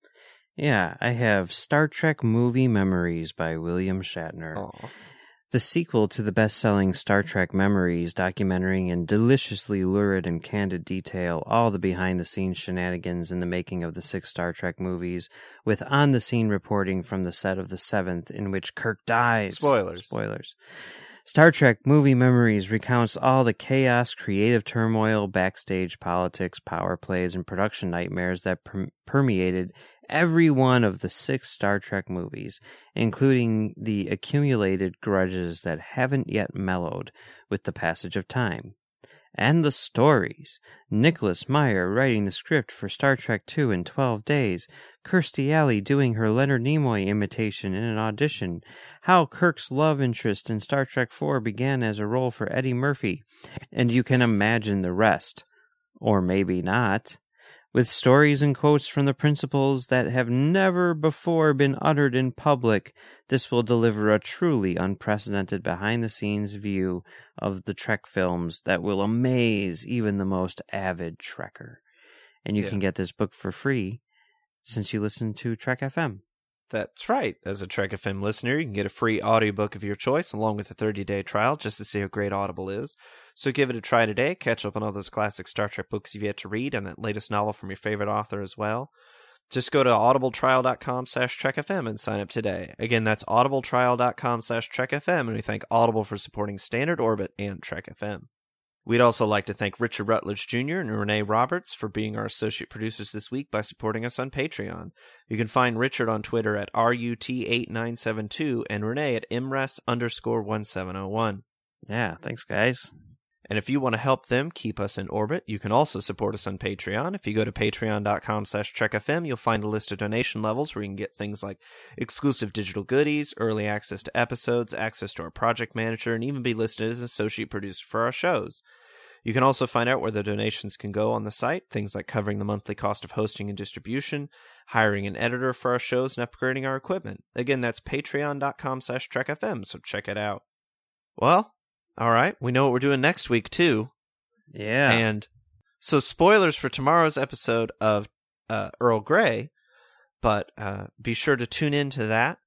Yeah, I have Star Trek Movie Memories by William Shatner. Aww. The sequel to the best-selling Star Trek Memories, documenting in deliciously lurid and candid detail all the behind-the-scenes shenanigans in the making of the six Star Trek movies, with on-the-scene reporting from the set of the seventh, in which Kirk dies. Spoilers. Spoilers. Star Trek Movie Memories recounts all the chaos, creative turmoil, backstage politics, power plays, and production nightmares that per- permeated every one of the six Star Trek movies, including the accumulated grudges that haven't yet mellowed with the passage of time. And the stories. Nicholas Meyer writing the script for Star Trek two in twelve days. Kirstie Alley doing her Leonard Nimoy imitation in an audition. How Kirk's love interest in Star Trek four began as a role for Eddie Murphy. And you can imagine the rest. Or maybe not. With stories and quotes from the principals that have never before been uttered in public, this will deliver a truly unprecedented behind-the-scenes view of the Trek films that will amaze even the most avid Trekker. And you Yeah. can get this book for free since you listen to Trek F M. That's right. As a Trek F M listener, you can get a free audiobook of your choice along with a thirty-day trial just to see how great Audible is. So give it a try today. Catch up on all those classic Star Trek books you've yet to read and that latest novel from your favorite author as well. Just go to audibletrial.com slash trekfm and sign up today. Again, that's audibletrial.com slash trekfm, and we thank Audible for supporting Standard Orbit and Trek F M. We'd also like to thank Richard Rutledge Junior and Renee Roberts for being our associate producers this week by supporting us on Patreon. You can find Richard on Twitter at R U T eight nine seven two and Renee at imres underscore one seven oh one. Yeah, thanks, guys. And if you want to help them keep us in orbit, you can also support us on Patreon. If you go to patreon.com slash trekfm, you'll find a list of donation levels where you can get things like exclusive digital goodies, early access to episodes, access to our project manager, and even be listed as an associate producer for our shows. You can also find out where the donations can go on the site, things like covering the monthly cost of hosting and distribution, hiring an editor for our shows, and upgrading our equipment. Again, that's patreon.com slash trekfm, so check it out. Well, all right, we know what we're doing next week, too. Yeah. And so spoilers for tomorrow's episode of uh, Earl Grey, but uh, be sure to tune in to that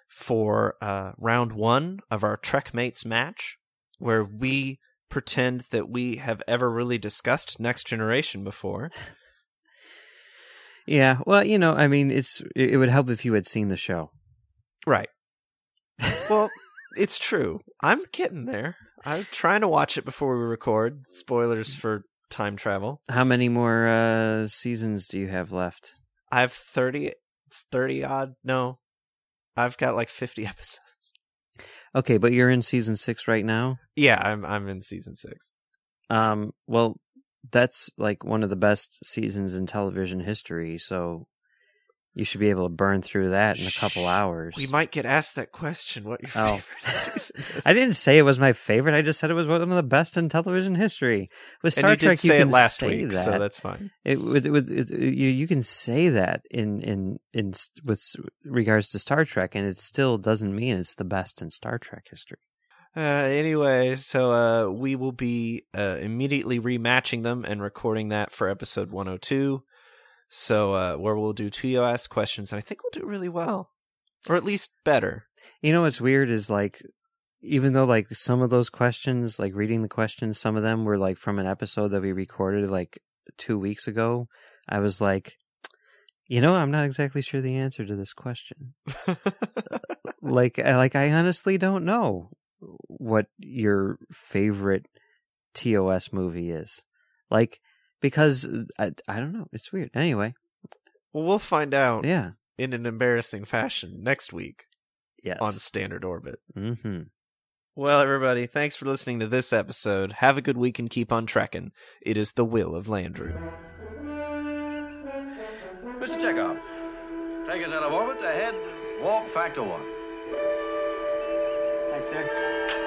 for uh, round one of our Trek Mates match, where we pretend that we have ever really discussed Next Generation before. Yeah, well, you know, I mean, it's it would help if you had seen the show. Right. Well, it's true. I'm getting there. I'm trying to watch it before we record. Spoilers for time travel. How many more uh, seasons do you have left? I have thirty. It's thirty odd. No, I've got like fifty episodes. Okay, but you're in season six right now? Yeah, I'm I'm in season six. Um, well, that's like one of the best seasons in television history, so you should be able to burn through that in a couple hours. We might get asked that question. What your Oh. favorite season is? I didn't say it was my favorite. I just said it was one of the best in television history. With Star And you Trek, did say you it can last say week, that. so that's fine. It, with, with, it, you you can say that in in in with regards to Star Trek, and it still doesn't mean it's the best in Star Trek history. Uh, anyway, so uh, we will be uh, immediately rematching them and recording that for episode one oh two. So uh, where we'll do two you ask questions, and I think we'll do really well, or at least better. You know what's weird is like, even though like some of those questions, like reading the questions, some of them were like from an episode that we recorded like two weeks ago. I was like, you know, I'm not exactly sure the answer to this question. like, I, like I honestly don't know what your favorite T O S movie is. Like, because I, I don't know. It's weird. Anyway. Well, we'll find out. Yeah. In an embarrassing fashion next week. Yes. On Standard Orbit. Mm-hmm. Well, everybody, thanks for listening to this episode. Have a good week and keep on trekking. It is the will of Landru. Mister Chekhov, take us out of orbit ahead, warp factor one. Hi, sir.